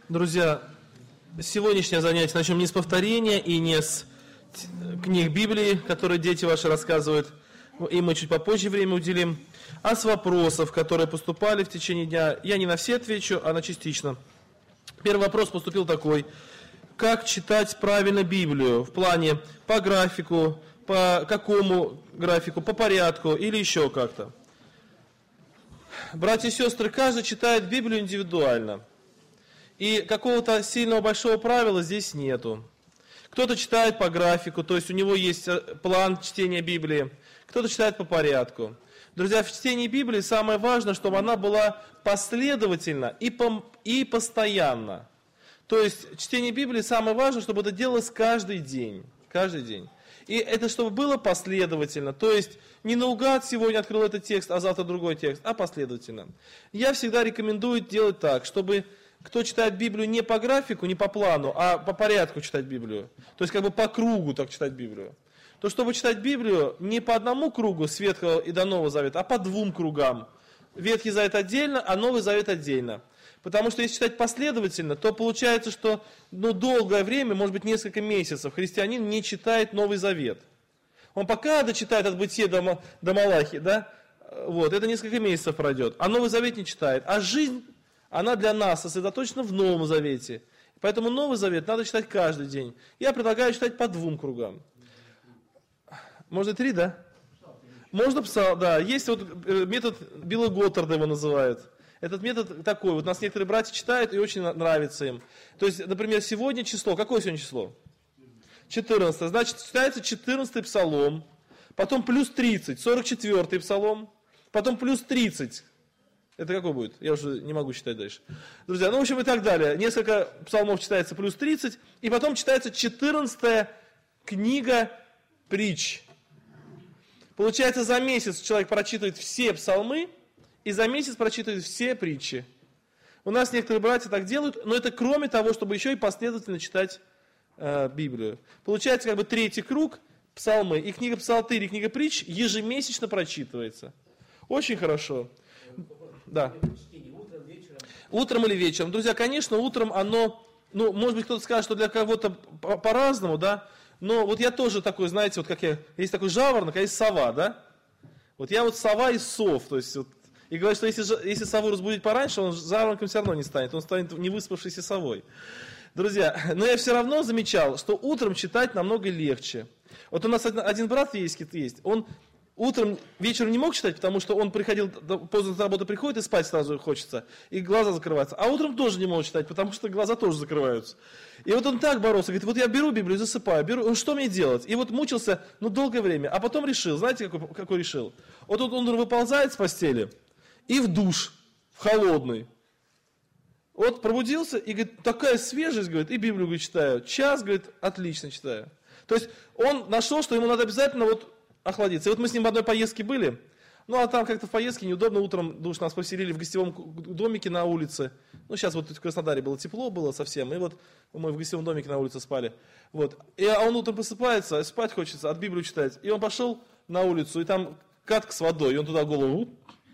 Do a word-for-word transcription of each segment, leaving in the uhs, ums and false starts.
Друзья, сегодняшнее занятие начнем не с повторения и не с книг Библии, которые дети ваши рассказывают, и мы чуть попозже время уделим, а с вопросов, которые поступали в течение дня. Я не на все отвечу, а на частично. Первый вопрос поступил такой. Как читать правильно Библию? В плане по графику, по какому графику, по порядку или еще как-то? Братья и сестры, каждый читает Библию индивидуально. И какого-то сильного большого правила здесь нету. Кто-то читает по графику, то есть у него есть план чтения Библии. Кто-то читает по порядку. Друзья, в чтении Библии самое важное, чтобы она была последовательна и, по, и постоянно. То есть чтение Библии самое важное, чтобы это делалось каждый день. Каждый день. И это чтобы было последовательно. То есть не наугад сегодня открыл этот текст, а завтра другой текст, а последовательно. Я всегда рекомендую делать так, чтобы кто читает Библию не по графику, не по плану, а по порядку читать Библию. То есть как бы по кругу так читать Библию. То чтобы читать Библию не по одному кругу с Ветхого и до Нового Завета, а по двум кругам. Ветхий Завет отдельно, а Новый Завет отдельно. Потому что если читать последовательно, то получается, что ну, долгое время, может быть несколько месяцев, христианин не читает Новый Завет. Он пока дочитает от Бытия до, до Малахии, да, вот, это несколько месяцев пройдет, а Новый Завет не читает. А жизнь, она для нас сосредоточена в Новом Завете. Поэтому Новый Завет надо читать каждый день. Я предлагаю читать по двум кругам. Можно три, да? Можно псалм, да. Есть вот метод Билла Готтерда его называют. Этот метод такой, вот нас некоторые братья читают и очень нравится им. То есть, например, сегодня число, какое сегодня число? четырнадцатое. Значит, читается четырнадцатый псалом, потом плюс тридцать, сорок четвёртый псалом, потом плюс тридцать. Это какой будет? Я уже не могу считать дальше. Друзья, ну в общем и так далее. Несколько псалмов читается плюс тридцать, и потом читается четырнадцатая книга притч. Получается, за месяц человек прочитывает все псалмы, и за месяц прочитывает все притчи. У нас некоторые братья так делают, но это кроме того, чтобы еще и последовательно читать э, Библию. Получается, как бы третий круг, псалмы, и книга Псалтырь, и книга притч ежемесячно прочитывается. Очень хорошо. Да. Утром или вечером. Друзья, конечно, утром оно, ну, может быть, кто-то скажет, что для кого-то по- по-разному, да, но вот я тоже такой, знаете, вот как я, есть такой жаворонок, а есть сова, да. Вот я вот сова из сов, то есть вот, и говорят, что если, если сову разбудить пораньше, он жаворонком все равно не станет, он станет невыспавшейся совой. Друзья, но я все равно замечал, что утром читать намного легче. Вот у нас один, один брат есть, есть, он утром, вечером не мог читать, потому что он приходил, поздно с работы приходит и спать сразу хочется, и глаза закрываются. А утром тоже не мог читать, потому что глаза тоже закрываются. И вот он так боролся, говорит, вот я беру Библию, засыпаю, беру, ну, что мне делать? И вот мучился, ну, долгое время, а потом решил, знаете, какой, какой решил? Вот он, он выползает с постели и в душ, в холодный. Вот пробудился и говорит, такая свежесть, говорит, и Библию говорит, читаю. Час, говорит, отлично читаю. То есть он нашел, что ему надо обязательно вот охладиться. И вот мы с ним в одной поездке были, ну а там как-то в поездке неудобно, утром душ нас поселили в гостевом домике на улице. Ну сейчас вот в Краснодаре было тепло, было совсем, и вот мы в гостевом домике на улице спали. Вот. И а он утром просыпается, спать хочется, от Библию читать. И он пошел на улицу, и там катка с водой, и он туда голову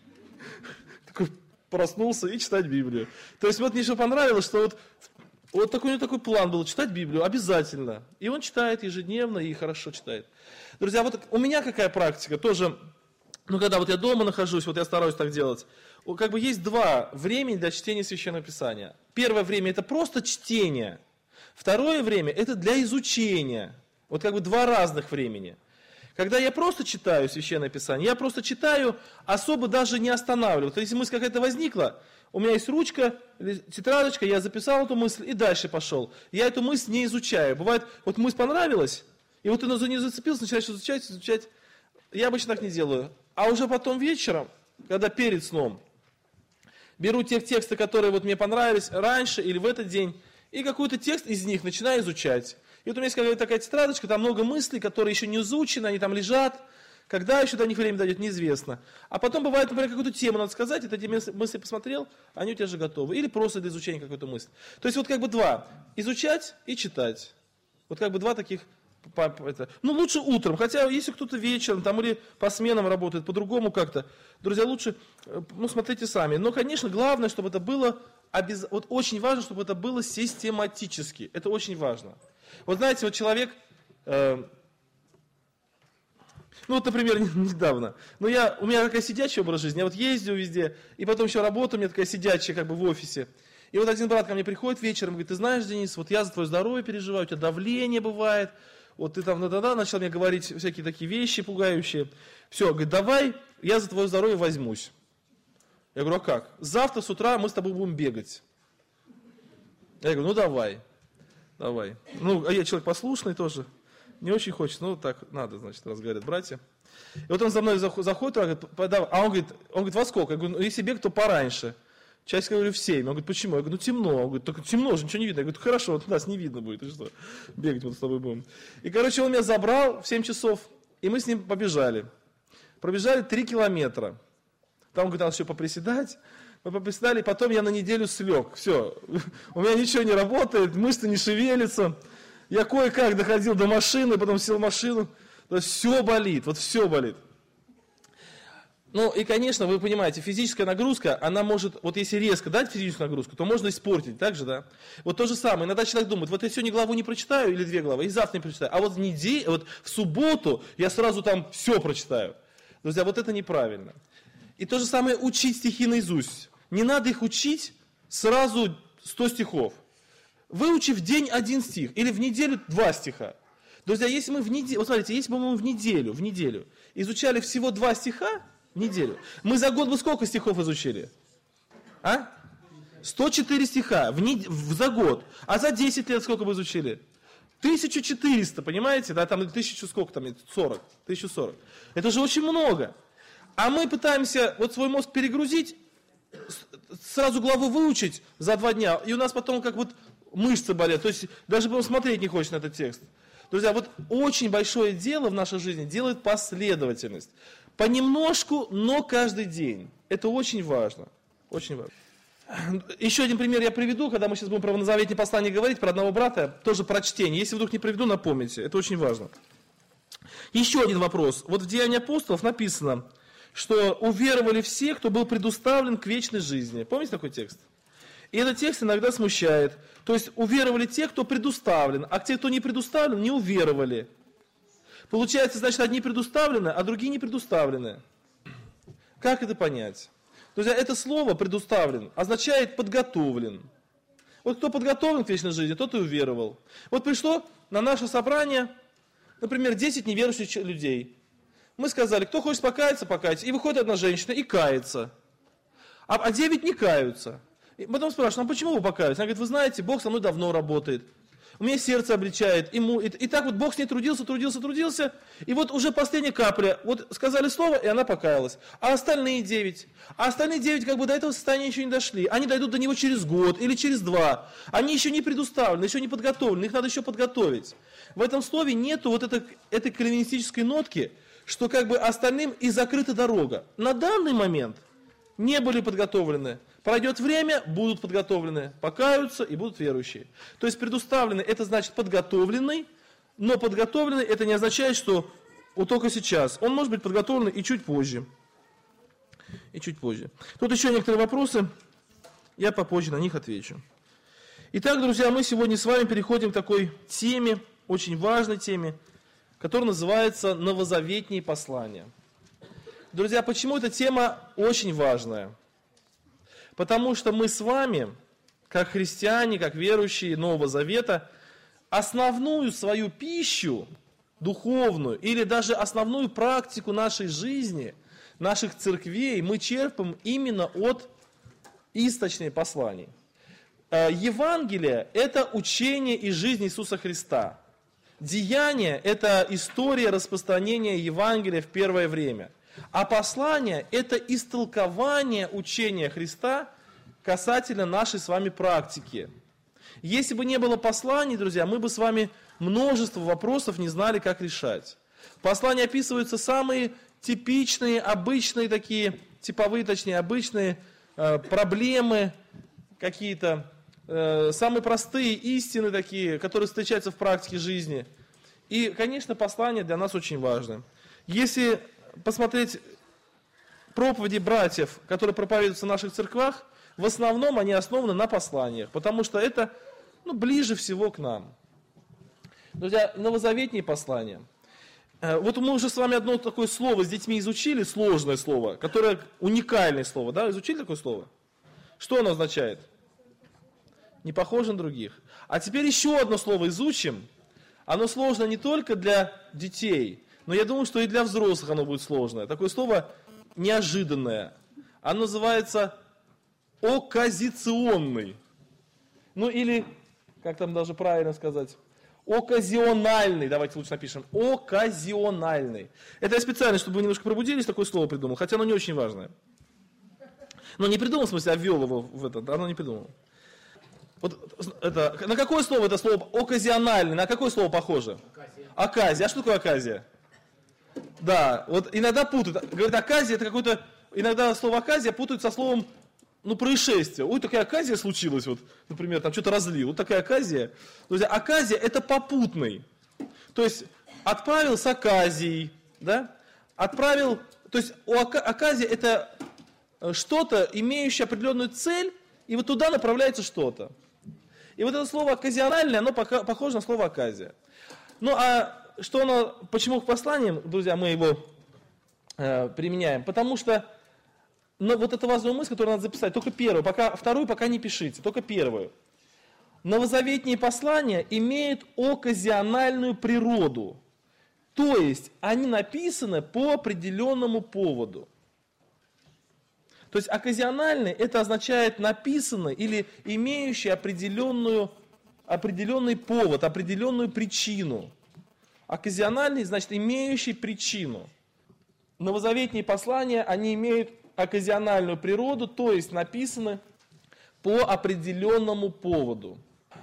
такой проснулся и читать Библию. То есть вот мне что понравилось, что вот, вот такой у него такой план был, читать Библию обязательно. И он читает ежедневно и хорошо читает. Друзья, вот у меня какая практика, тоже, ну когда вот я дома нахожусь, вот я стараюсь так делать, как бы есть два времени для чтения Священного Писания. Первое время это просто чтение, второе время это для изучения. Вот как бы два разных времени. Когда я просто читаю Священное Писание, я просто читаю, особо даже не останавливаю. То есть, если мысль какая-то возникла, у меня есть ручка, тетрадочка, я записал эту мысль и дальше пошел. Я эту мысль не изучаю. Бывает, вот мысль понравилась, и вот ты за нее зацепился, начинаешь изучать, изучать. Я обычно так не делаю. А уже потом вечером, когда перед сном, беру те тексты, которые вот мне понравились раньше или в этот день, и какой-то текст из них начинаю изучать. И вот у меня есть какая-то такая тетрадочка, там много мыслей, которые еще не изучены, они там лежат. Когда еще до них время дойдет, неизвестно. А потом бывает, например, какую-то тему надо сказать, и ты эти мысли посмотрел, они у тебя же готовы. Или просто для изучения какой-то мысли. То есть вот как бы два. Изучать и читать. Вот как бы два таких Это. Ну, лучше утром, хотя если кто-то вечером там, или по сменам работает, по-другому как-то. Друзья, лучше, ну, смотрите сами. Но, конечно, главное, чтобы это было, обяз... вот очень важно, чтобы это было систематически. Это очень важно. Вот знаете, вот человек, э... ну вот, например, недавно, ну я, у меня такая сидячая образ жизни, я вот ездил везде, и потом еще работаю, у меня такая сидячая как бы в офисе. И вот один брат ко мне приходит вечером, говорит, ты знаешь, Денис, вот я за твое здоровье переживаю, у тебя давление бывает, вот ты там, да-да-да, начал мне говорить всякие такие вещи пугающие. Все, говорит, давай, я за твое здоровье возьмусь. Я говорю, а как? Завтра с утра мы с тобой будем бегать. Я говорю, ну давай, давай. Ну, а я человек послушный тоже, не очень хочется, ну так надо, значит, раз говорят братья. И вот он за мной заходит, а он говорит, он говорит, во сколько? Я говорю, ну если бег, то пораньше. Часик, я говорю, в семь. Он говорит, почему? Я говорю, ну темно. Он говорит, только темно же, ничего не видно. Я говорю, хорошо, вот нас не видно будет, и что? Бегать мы с тобой будем. И, короче, он меня забрал в семь часов, и мы с ним побежали. Пробежали три километра. Там, говорит, надо еще поприседать. Мы поприседали, и потом я на неделю слег. Все, у меня ничего не работает, мышцы не шевелятся. Я кое-как доходил до машины, потом сел в машину. То есть все болит, вот все болит. Ну и, конечно, вы понимаете, физическая нагрузка, она может, вот если резко дать физическую нагрузку, то можно испортить, так же, да? Вот то же самое, иногда человек думает, вот я сегодня главу не прочитаю, или две главы, и завтра не прочитаю, а вот в неделю, вот в субботу я сразу там все прочитаю. Друзья, вот это неправильно. И то же самое учить стихи наизусть. Не надо их учить сразу сто стихов. Выучи в день один стих, или в неделю два стиха. Друзья, если мы в неделю, вот смотрите, если бы мы в неделю, в неделю изучали всего два стиха, в неделю. Мы за год бы сколько стихов изучили? А? сто четыре стиха в нед... в... за год. А за десять лет сколько бы изучили? тысяча четыреста, понимаете? Да, там тысяча сколько там? сорок. тысяча сорок. Это же очень много. А мы пытаемся вот свой мозг перегрузить, сразу главу выучить за два дня, и у нас потом как вот мышцы болят. То есть даже потом смотреть не хочешь на этот текст. Друзья, вот очень большое дело в нашей жизни делает последовательность. Понемножку, но каждый день. Это очень важно. Очень важно. Еще один пример я приведу, когда мы сейчас будем про новозаветное послание говорить, про одного брата, тоже про чтение. Если вдруг не приведу, напомните. Это очень важно. Еще один вопрос. Вот в Деянии апостолов написано, что уверовали все, кто был предуставлен к вечной жизни. Помните такой текст? И этот текст иногда смущает. То есть уверовали те, кто предуставлен, а те, кто не предуставлен, не уверовали. Получается, значит, одни предуставлены, а другие не предуставлены. Как это понять? Друзья, это слово «предуставлен» означает «подготовлен». Вот кто подготовлен к вечной жизни, тот и уверовал. Вот пришло на наше собрание, например, десять неверующих людей. Мы сказали, кто хочет покаяться, покаяться. И выходит одна женщина и кается. А девять не каются. И потом спрашивают, а почему вы покаялись? Она говорит, вы знаете, Бог со мной давно работает. У меня сердце обличает. Ему, и, и так вот Бог с ней трудился, трудился, трудился. И вот уже последняя капля. Вот сказали слово, и она покаялась. А остальные девять? А остальные девять как бы до этого состояния еще не дошли. Они дойдут до него через год или через два. Они еще не предуставлены, еще не подготовлены. Их надо еще подготовить. В этом слове нету вот этой, этой кальвинистической нотки, что как бы остальным и закрыта дорога. На данный момент не были подготовлены. Пройдет время, будут подготовлены, покаются и будут верующие. То есть предуставленный, это значит подготовленный, но подготовленный, это не означает, что вот только сейчас. Он может быть подготовленный и чуть позже. И чуть позже. Тут еще некоторые вопросы, я попозже на них отвечу. Итак, друзья, мы сегодня с вами переходим к такой теме, очень важной теме, которая называется «Новозаветние послания». Друзья, почему эта тема очень важная? Потому что мы с вами, как христиане, как верующие Нового Завета, основную свою пищу, духовную, или даже основную практику нашей жизни, наших церквей, мы черпаем именно от источных посланий. Евангелие – это учение и жизнь Иисуса Христа. Деяние – это история распространения Евангелия в первое время. А послание – это истолкование учения Христа касательно нашей с вами практики. Если бы не было посланий, друзья, мы бы с вами множество вопросов не знали, как решать. В послании описываются самые типичные, обычные такие, типовые, точнее, обычные э, проблемы, какие-то э, самые простые истины такие, которые встречаются в практике жизни. И, конечно, послание для нас очень важно. Если посмотреть проповеди братьев, которые проповедуются в наших церквах, в основном они основаны на посланиях, потому что это ну, ближе всего к нам. Друзья, новозаветние послания. Вот мы уже с вами одно такое слово с детьми изучили, сложное слово, которое уникальное слово, да? Изучили такое слово? Что оно означает? Не похоже на других. А теперь еще одно слово изучим. Оно сложно не только для детей, но я думаю, что и для взрослых оно будет сложное. Такое слово неожиданное. Оно называется оказиционный. Ну или, как там даже правильно сказать, оказиональный. Давайте лучше напишем. Оказиональный. Это я специально, чтобы вы немножко пробудились, такое слово придумал, хотя оно не очень важное. Но не придумал, в смысле, а ввел его в это, оно не придумал. Вот это, на какое слово это слово оказиональный? На какое слово похоже? Оказия. Оказия. А что такое оказия? Да, вот иногда путают. Говорят, оказия это какое-то, иногда слово оказия путают со словом, ну, происшествие. Ой, такая оказия случилась, вот, например, там что-то разлил. Вот такая оказия. Друзья, оказия это попутный. То есть отправил с оказией, да? Отправил, то есть у оказия это что-то, имеющее определенную цель, и вот туда направляется что-то. И вот это слово оказиональное, оно похоже на слово оказия. Ну а что оно, почему к посланиям, друзья, мы его э, применяем? Потому что ну, вот это важная мысль, которую надо записать, только первую, пока, вторую пока не пишите, только первую. Новозаветные послания имеют оказиональную природу, то есть они написаны по определенному поводу. То есть оказиональный это означает написанный или имеющий определенную, определенный повод, определенную причину. Оказиональный значит имеющий причину. Новозаветные послания, они имеют оказиональную природу, то есть написаны по определенному поводу.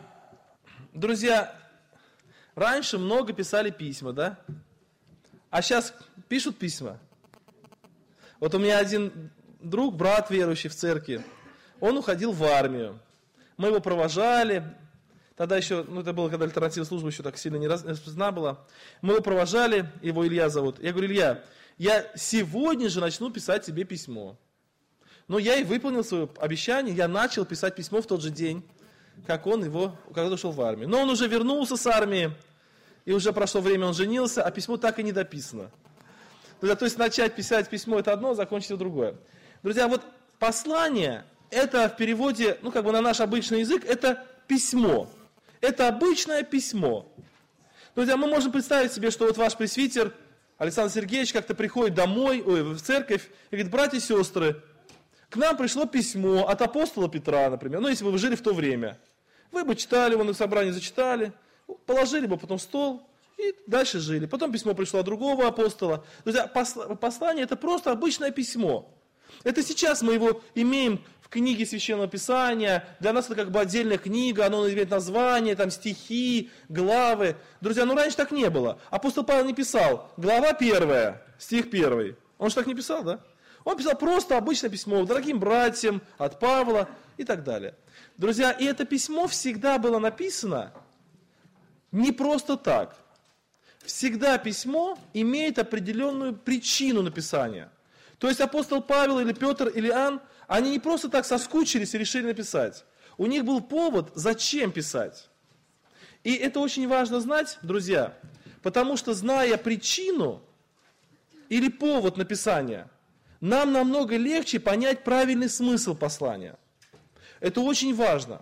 Друзья, раньше много писали письма, да? А сейчас пишут письма. Вот у меня один друг, брат верующий в церкви, он уходил в армию. Мы его провожали. Тогда еще, ну это было, когда альтернативная служба еще так сильно не распознана была. Мы его провожали, его Илья зовут. Я говорю, Илья, я сегодня же начну писать тебе письмо. Но я и выполнил свое обещание, я начал писать письмо в тот же день, как он его, когда ушел в армию. Но он уже вернулся с армии, и уже прошло время, он женился, а письмо так и не дописано. То есть начать писать письмо это одно, закончить это другое. Друзья, вот послание, это в переводе, ну как бы на наш обычный язык, это письмо. Это обычное письмо. Друзья, мы можем представить себе, что вот ваш пресвитер Александр Сергеевич как-то приходит домой, ой, в церковь, и говорит, братья и сестры, к нам пришло письмо от апостола Петра, например, ну если бы вы жили в то время. Вы бы читали его на собрании, зачитали, положили бы потом в стол и дальше жили. Потом письмо пришло от другого апостола. Друзья, послание это просто обычное письмо. Это сейчас мы его имеем в книге Священного Писания, для нас это как бы отдельная книга, оно имеет название, там стихи, главы. Друзья, ну раньше так не было. Апостол Павел не писал, глава первая, стих первый. Он же так не писал, да? Он писал просто обычное письмо дорогим братьям, от Павла и так далее. Друзья, и это письмо всегда было написано не просто так. Всегда письмо имеет определенную причину написания. То есть апостол Павел или Петр или Иоанн, они не просто так соскучились и решили написать. У них был повод, зачем писать. И это очень важно знать, друзья, потому что зная причину или повод написания, нам намного легче понять правильный смысл послания. Это очень важно.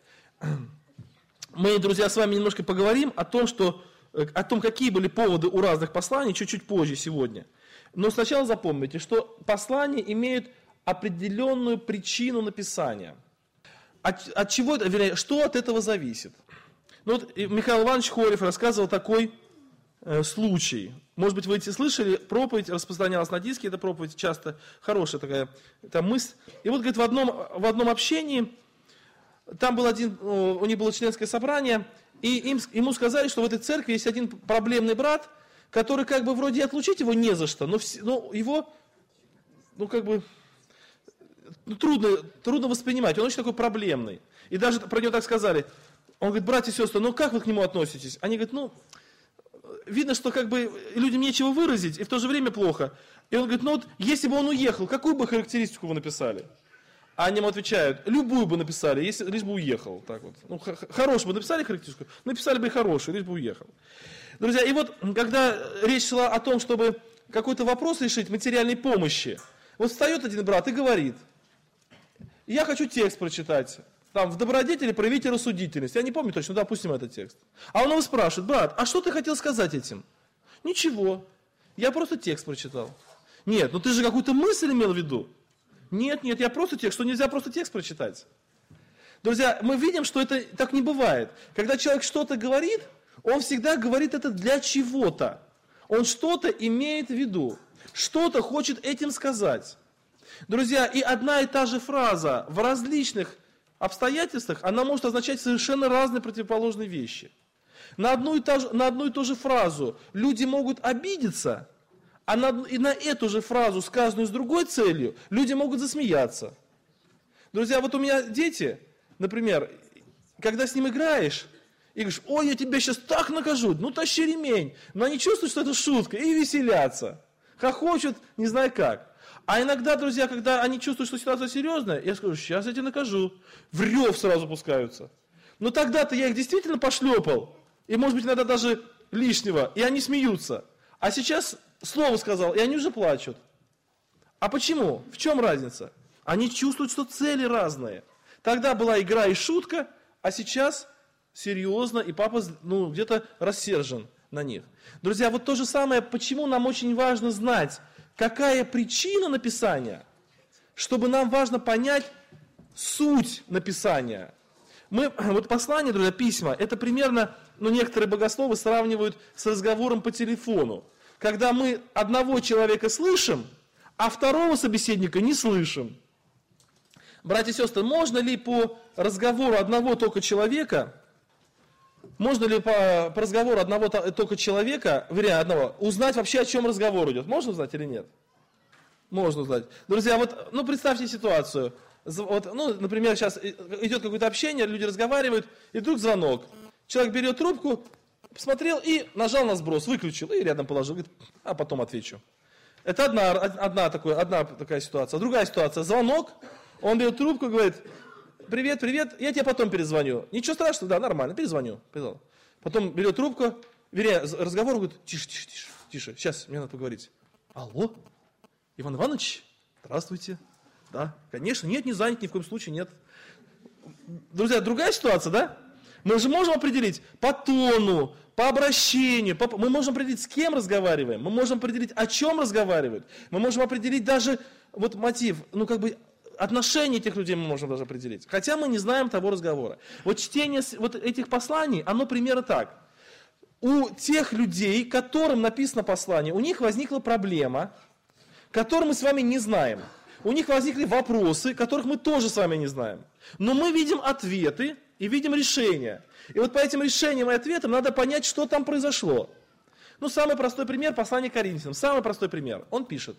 Мы, друзья, с вами немножко поговорим о том, что, о том, какие были поводы у разных посланий, чуть-чуть позже сегодня. Но сначала запомните, что послания имеют определенную причину написания. От, от чего, вернее, что от этого зависит? Ну вот Михаил Иванович Хорев рассказывал такой э, случай. Может быть, вы эти слышали, проповедь распространялась на диске, эта проповедь часто хорошая такая там мысль. И вот, говорит, в одном, в одном общении, там был один, у них было членское собрание, и им, ему сказали, что в этой церкви есть один проблемный брат, который как бы вроде отлучить его не за что, но, все, но его, ну как бы, ну, трудно, трудно воспринимать, он очень такой проблемный. И даже про него так сказали, он говорит, братья и сестры, ну как вы к нему относитесь? Они говорят, ну, видно, что как бы людям нечего выразить, и в то же время плохо. И он говорит, ну вот, если бы он уехал, какую бы характеристику вы написали? А они ему отвечают, любую бы написали, если, лишь бы уехал. Так вот. Ну, хорошую бы написали характеристику, написали бы и хорошую, лишь бы уехал. Друзья, и вот, когда речь шла о том, чтобы какой-то вопрос решить материальной помощи, вот встает один брат и говорит, я хочу текст прочитать, там, в добродетели проявите рассудительность. Я не помню точно, допустим, этот текст. А он его спрашивает, брат, а что ты хотел сказать этим? Ничего, я просто текст прочитал. Нет, ну ты же какую-то мысль имел в виду. Нет, нет, я просто текст, что нельзя просто текст прочитать. Друзья, мы видим, что это так не бывает. Когда человек что-то говорит, он всегда говорит это для чего-то. Он что-то имеет в виду, что-то хочет этим сказать. Друзья, и одна и та же фраза в различных обстоятельствах, она может означать совершенно разные противоположные вещи. На одну и, та же, на одну и ту же фразу люди могут обидеться, а на, и на эту же фразу, сказанную с другой целью, люди могут засмеяться. Друзья, вот у меня дети, например, когда с ним играешь, и говоришь, ой, я тебя сейчас так накажу, ну тащи ремень. Но они чувствуют, что это шутка, и веселятся. Хохочут, не знаю как. А иногда, друзья, когда они чувствуют, что ситуация серьезная, я скажу, сейчас я тебя накажу. В рев сразу пускаются. Но тогда-то я их действительно пошлепал, и может быть иногда даже лишнего, и они смеются. А сейчас слово сказал, и они уже плачут. А почему? В чем разница? Они чувствуют, что цели разные. Тогда была игра и шутка, а сейчас серьезно, и папа ну, где-то рассержен на них. Друзья, вот то же самое, почему нам очень важно знать, какая причина написания, чтобы нам важно понять суть написания. Мы, вот послание, друзья, письма, это примерно, ну, некоторые богословы сравнивают с разговором по телефону. Когда мы одного человека слышим, а второго собеседника не слышим. Братья и сестры, можно ли по разговору одного только человека, можно ли по, по разговору одного только человека, вернее, одного, узнать вообще, о чем разговор идет? Можно узнать или нет? Можно узнать. Друзья, вот, ну, представьте ситуацию. Вот, ну, например, сейчас идет какое-то общение, люди разговаривают, и вдруг звонок. Человек берет трубку, посмотрел и нажал на сброс, выключил, и рядом положил, говорит, а потом отвечу. Это одна, одна, такой, одна такая ситуация. Другая ситуация, звонок, он берет трубку и говорит, привет, привет, я тебе потом перезвоню. Ничего страшного, да, нормально, перезвоню. Потом берет трубку, вернее, разговор, говорит, тише, тише, тише, тише, сейчас, мне надо поговорить. Алло, Иван Иванович, здравствуйте. Да, конечно, нет, не занят, ни в коем случае, нет. Друзья, другая ситуация, да? Мы же можем определить по тону, по обращению, по... мы можем определить, с кем разговариваем, мы можем определить, о чем разговаривают, мы можем определить даже вот мотив, ну как бы отношение этих людей мы можем даже определить, хотя мы не знаем того разговора. Вот чтение вот этих посланий, оно примерно так. У тех людей, которым написано послание, у них возникла проблема, которую мы с вами не знаем. У них возникли вопросы, которых мы тоже с вами не знаем. Но мы видим ответы и видим решения. И вот по этим решениям и ответам надо понять, что там произошло. Ну, самый простой пример, послание к Коринфянам. Самый простой пример. Он пишет.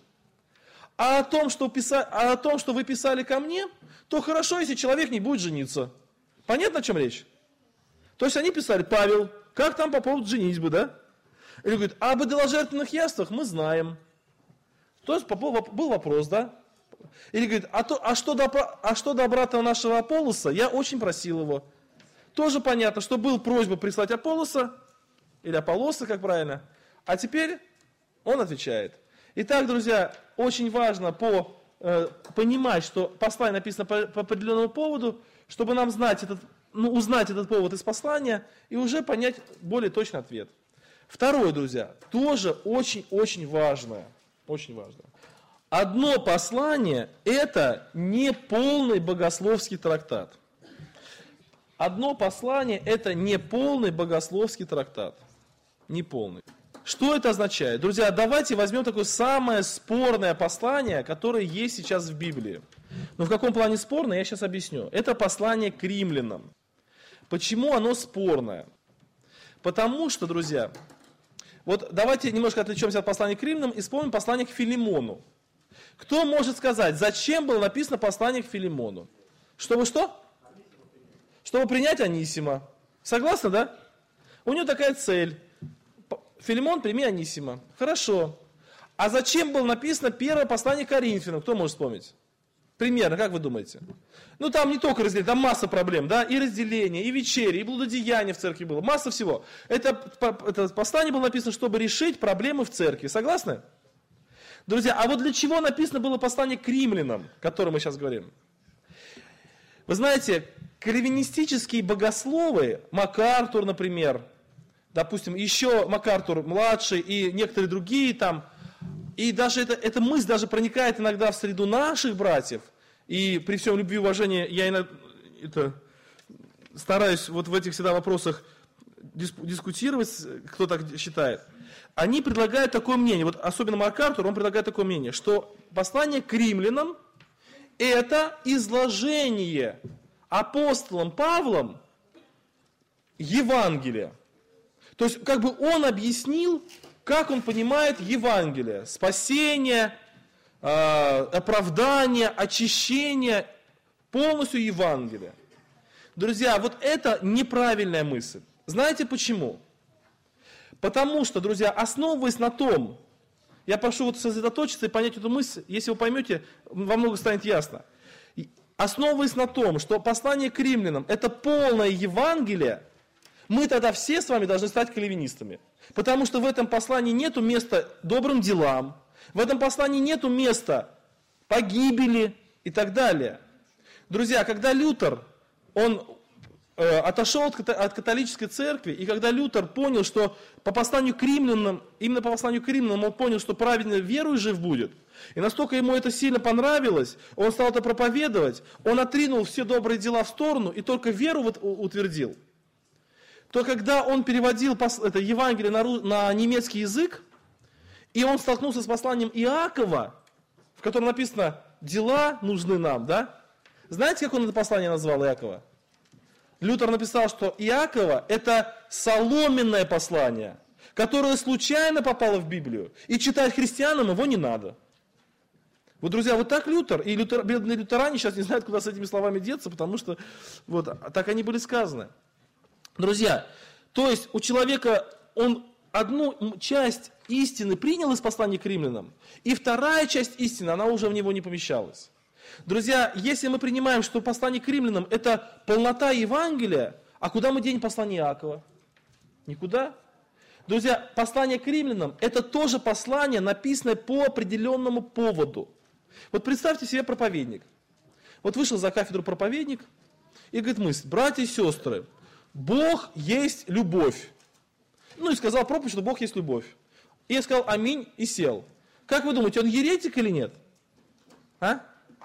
А о том, что, писа... а о том, что вы писали ко мне, то хорошо, если человек не будет жениться. Понятно, о чем речь? То есть они писали, Павел, как там по поводу женитьбы, да? Или говорит, а об идоложертвенных яствах мы знаем. То есть был вопрос, да? Или говорит, а, то, а, что до, а что до брата нашего Аполлоса, я очень просил его. Тоже понятно, что был просьба прислать Аполлоса, или Аполлоса, как правильно, а теперь он отвечает. Итак, друзья, очень важно по, э, понимать, что послание написано по, по определенному поводу, чтобы нам знать этот, ну, узнать этот повод из послания и уже понять более точный ответ. Второе, друзья, тоже очень-очень важное, очень важное. Одно послание – это не полный богословский трактат. Одно послание – это не полный богословский трактат. Не полный. Что это означает? Друзья, давайте возьмем такое самое спорное послание, которое есть сейчас в Библии. Но в каком плане спорное, я сейчас объясню. Это послание к римлянам. Почему оно спорное? Потому что, друзья, вот давайте немножко отвлечемся от послания к римлянам и вспомним послание к Филимону. Кто может сказать, зачем было написано послание к Филимону? Чтобы что? Чтобы принять Анисима. Согласны, да? У него такая цель. Филимон, прими Анисима. Хорошо. А зачем было написано первое послание к Коринфянам? Кто может вспомнить? Примерно, как вы думаете? Ну, там не только разделение, там масса проблем, да, и разделение, и вечери, и блудодеяние в церкви было, масса всего. Это, это послание было написано, чтобы решить проблемы в церкви. Согласны? Друзья, а вот для чего написано было послание к римлянам, о котором мы сейчас говорим? Вы знаете, кальвинистические богословы, МакАртур, например, допустим, еще МакАртур младший и некоторые другие там, и даже это, эта мысль даже проникает иногда в среду наших братьев, и при всем любви и уважении я иногда, это, стараюсь вот в этих всегда вопросах дискутировать, кто так считает. Они предлагают такое мнение, вот особенно МакАртур, он предлагает такое мнение, что послание к римлянам это изложение апостолом Павлом Евангелия. То есть как бы он объяснил, как он понимает Евангелие, спасение, э, оправдание, очищение, полностью Евангелие. Друзья, вот это неправильная мысль. Знаете почему? Потому что, друзья, основываясь на том, я прошу вот сосредоточиться и понять эту мысль, если вы поймете, во многом станет ясно. Основываясь на том, что послание к римлянам это полное Евангелие, мы тогда все с вами должны стать кальвинистами. Потому что в этом послании нету места добрым делам, в этом послании нету места погибели и так далее. Друзья, когда Лютер, он э, отошел от, от католической церкви, и когда Лютер понял, что по посланию к римлянам, именно по посланию к римлянам он понял, что праведный верой жив будет, и настолько ему это сильно понравилось, он стал это проповедовать, он отринул все добрые дела в сторону и только веру вот утвердил, то когда он переводил это Евангелие на, на немецкий язык, и он столкнулся с посланием Иакова, в котором написано «дела нужны нам», да? Знаете, как он это послание назвал Иакова? Лютер написал, что Иакова это соломенное послание, которое случайно попало в Библию, и читать христианам его не надо. Вот, друзья, вот так Лютер, и лютер, бедные лютеране сейчас не знают, куда с этими словами деться, потому что вот так они были сказаны. Друзья, то есть у человека он одну часть истины принял из послания к римлянам, и вторая часть истины, она уже в него не помещалась. Друзья, если мы принимаем, что послание к римлянам это полнота Евангелия, а куда мы денем послание Иакова? Никуда. Друзья, послание к римлянам это тоже послание, написанное по определенному поводу. Вот представьте себе проповедник. Вот вышел за кафедру проповедник и говорит мысль: братья и сестры, Бог есть любовь. Ну и сказал проповедь, что Бог есть любовь. И я сказал аминь и сел. Как вы думаете, он еретик или нет? А?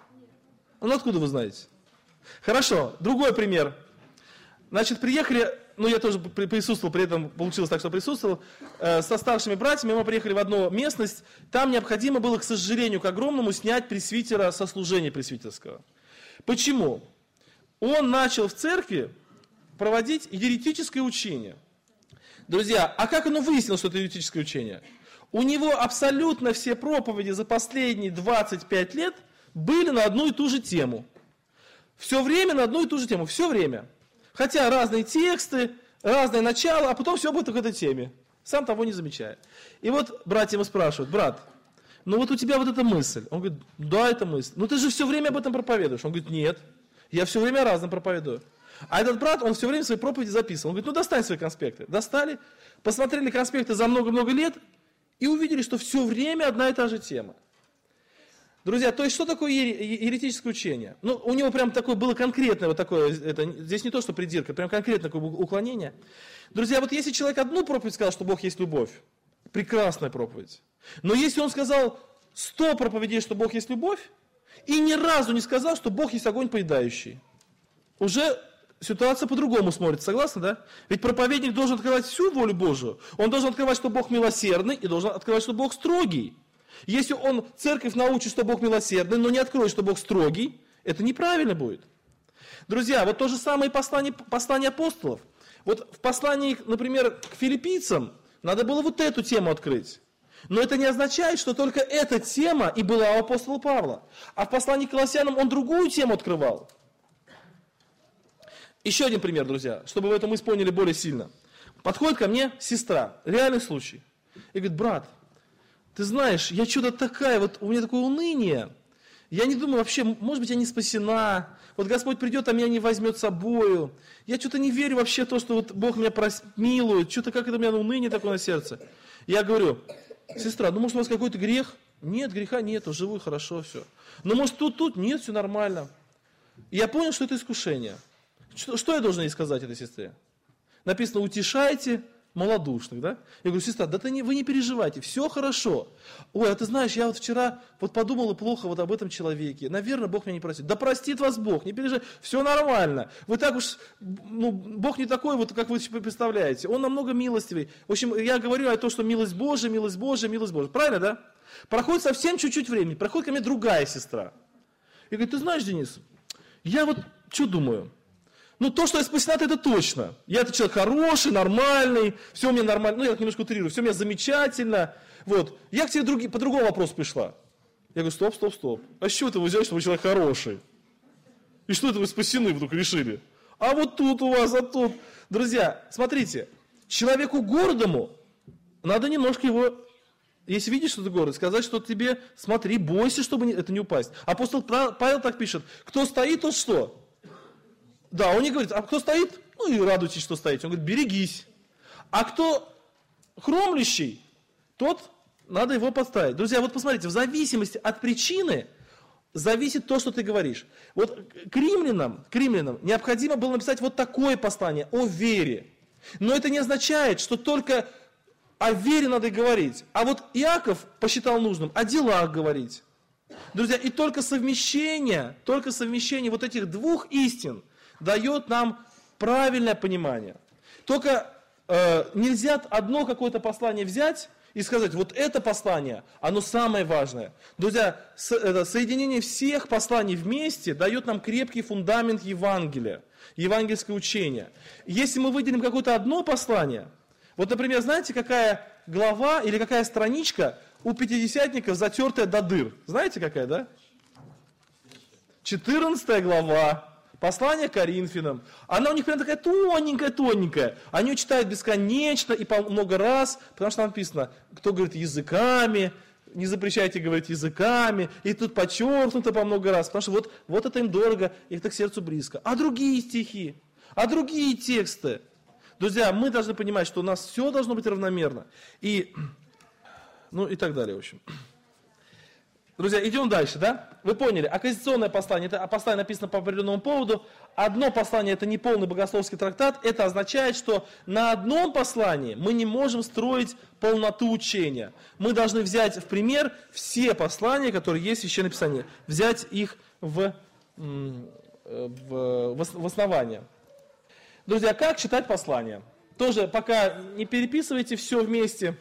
Ну откуда вы знаете? Хорошо, другой пример. Значит, приехали, ну я тоже присутствовал, при этом получилось так, что присутствовал, э, со старшими братьями мы приехали в одну местность, там необходимо было, к сожалению, к огромному, снять пресвитера со служения пресвитерского. Почему? Он начал в церкви проводить еретическое учение. Друзья, а как оно выяснилось, что это еретическое учение? У него абсолютно все проповеди за последние двадцать пять лет были на одну и ту же тему. Все время на одну и ту же тему, все время. Хотя разные тексты, разное начало, а потом все будет в этой теме, сам того не замечая. И вот братья ему спрашивают: брат, ну вот у тебя вот эта мысль. Он говорит: да, это мысль. Ну ты же все время об этом проповедуешь. Он говорит: нет, я все время о разном проповедую. А этот брат, он все время свои проповеди записывал. Он говорит: ну достань свои конспекты. Достали, посмотрели конспекты за много-много лет и увидели, что все время одна и та же тема. Друзья, то есть что такое еретическое учение? Ну, у него прям такое было конкретное вот такое, это, здесь не то, что придирка, прям конкретное такое уклонение. Друзья, вот если человек одну проповедь сказал, что Бог есть любовь, прекрасная проповедь. Но если он сказал сто проповедей, что Бог есть любовь, и ни разу не сказал, что Бог есть огонь поедающий, уже ситуация по-другому смотрится, согласны, да? Ведь проповедник должен открывать всю волю Божию. Он должен открывать, что Бог милосердный, и должен открывать, что Бог строгий. Если он церковь научит, что Бог милосердный, но не откроет, что Бог строгий, это неправильно будет. Друзья, вот то же самое и послание, послание апостолов. Вот в послании, например, к филиппийцам надо было вот эту тему открыть. Но это не означает, что только эта тема и была у апостола Павла. А в послании к Колоссянам он другую тему открывал. Еще один пример, друзья, чтобы вы эту мысль поняли более сильно. Подходит ко мне сестра, реальный случай. И говорит, брат, ты знаешь, я что-то такая, вот у меня такое уныние. Я не думаю вообще, может быть, я не спасена. Вот Господь придет, а меня не возьмет с собою. Я что-то не верю вообще в то, что вот Бог меня милует. Что-то как это у меня уныние такое на сердце. Я говорю, сестра, ну может у вас какой-то грех? Нет, греха нету, живу хорошо, все. Но может тут, тут? Нет, все нормально. И я понял, что это искушение. Что, что я должен ей сказать этой сестре? Написано, утешайте малодушных, да? Я говорю, сестра, да ты не, вы не переживайте, все хорошо. Ой, а ты знаешь, я вот вчера вот подумала плохо вот об этом человеке. Наверное, Бог меня не простит. Да простит вас Бог, не переживайте, все нормально. Вы так уж, ну, Бог не такой, вот как вы представляете. Он намного милостивый. В общем, я говорю о том, что милость Божия, милость Божия, милость Божия. Правильно, да? Проходит совсем чуть-чуть времени, проходит ко мне другая сестра. И говорит, ты знаешь, Денис, я вот что думаю? Ну, то, что я спасена, это точно. Я-то человек хороший, нормальный, все у меня нормально, ну, я так немножко утрирую, все у меня замечательно. Вот. Я к тебе други, по другому вопросу пришла. Я говорю, стоп, стоп, стоп. А с чего ты взял, что вы человек хороший? И что это вы спасены вдруг решили? А вот тут у вас, а тут. Друзья, смотрите, человеку гордому надо немножко его, если видишь, что ты гордый, сказать, что тебе, смотри, бойся, чтобы это не упасть. Апостол Павел так пишет, кто стоит, тот что? Да, он не говорит, а кто стоит? Ну и радуйтесь, что стоите. Он говорит, берегись. А кто хромлющий, тот надо его подставить. Друзья, вот посмотрите, в зависимости от причины зависит то, что ты говоришь. Вот к римлянам, к римлянам необходимо было написать вот такое послание о вере. Но это не означает, что только о вере надо говорить. А вот Иаков посчитал нужным о делах говорить. Друзья, и только совмещение, только совмещение вот этих двух истин дает нам правильное понимание. Только э, нельзя одно какое-то послание взять и сказать, вот это послание, оно самое важное. Друзья, со, это, соединение всех посланий вместе дает нам крепкий фундамент Евангелия, евангельское учение. Если мы выделим какое-то одно послание, вот, например, знаете, какая глава или какая страничка у пятидесятников затертая до дыр? Знаете, какая, да? четырнадцатая глава. Послание к Коринфянам. Она у них прям такая тоненькая-тоненькая. Они ее читают бесконечно и по много раз, потому что там написано, кто говорит языками, не запрещайте говорить языками, и тут подчеркнуто по много раз, потому что вот, вот это им дорого, их так к сердцу близко. А другие стихи, а другие тексты. Друзья, мы должны понимать, что у нас все должно быть равномерно. И, ну и так далее, в общем. Друзья, идем дальше, да? Вы поняли, акквизиционное послание, это послание написано по определенному поводу. Одно послание, это не полный богословский трактат. Это означает, что на одном послании мы не можем строить полноту учения. Мы должны взять в пример все послания, которые есть в Священном Писании. Взять их в, в, в основание. Друзья, как читать послание? Тоже пока не переписывайте все вместе.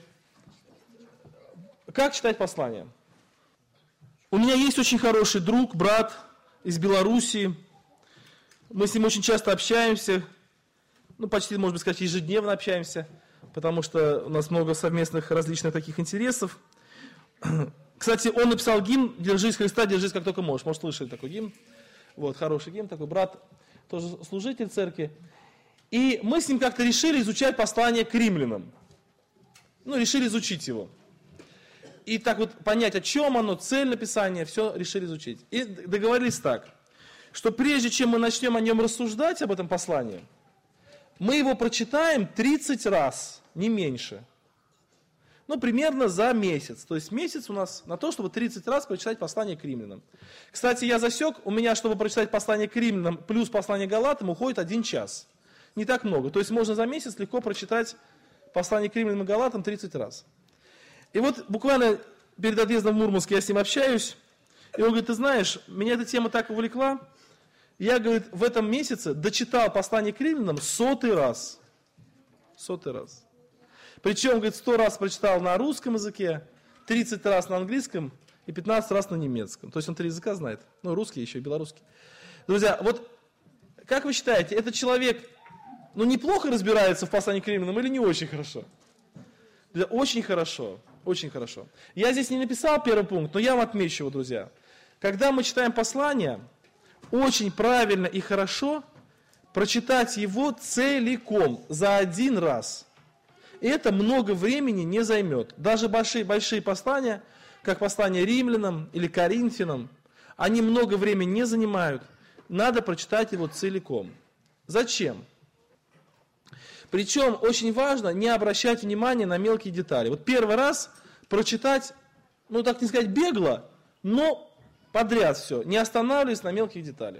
Как читать послание? У меня есть очень хороший друг, брат из Белоруссии. Мы с ним очень часто общаемся. Ну, почти, можно сказать, ежедневно общаемся. Потому что у нас много совместных различных таких интересов. Кстати, он написал гимн «Держись Христа, держись как только можешь». Может, слышали такой гимн? Вот, хороший гимн, такой брат, тоже служитель церкви. И мы с ним как-то решили изучать послание к римлянам. Ну, решили изучить его. И так вот понять, о чем оно, цель написания, все решили изучить. И договорились так, что прежде чем мы начнем о нем рассуждать, об этом послании, мы его прочитаем тридцать раз, не меньше. Ну, примерно за месяц. То есть месяц у нас на то, чтобы тридцать раз прочитать послание к римлянам. Кстати, я засек, у меня, чтобы прочитать послание к римлянам плюс послание к Галатам, уходит один час. Не так много. То есть можно за месяц легко прочитать послание к римлянам и Галатам тридцать раз. И вот буквально перед отъездом в Мурманск я с ним общаюсь, и он говорит, ты знаешь, меня эта тема так увлекла, я, говорит, в этом месяце дочитал послание к римлянам сотый раз. Сотый раз. Причем, говорит, сто раз прочитал на русском языке, тридцать раз на английском и пятнадцать раз на немецком. То есть он три языка знает, ну русский еще и белорусский. Друзья, вот как вы считаете, этот человек, ну неплохо разбирается в послании к римлянам или не очень хорошо? Очень хорошо, очень хорошо. Я здесь не написал первый пункт, но я вам отмечу его, друзья. Когда мы читаем послание, очень правильно и хорошо прочитать его целиком, за один раз. это много времени не займет. Даже большие, большие послания, как послание римлянам или коринфянам, они много времени не занимают. Надо прочитать его целиком. Зачем? Причем очень важно не обращать внимания на мелкие детали. Вот первый раз прочитать, ну так не сказать бегло, но подряд все, не останавливаясь на мелких деталях.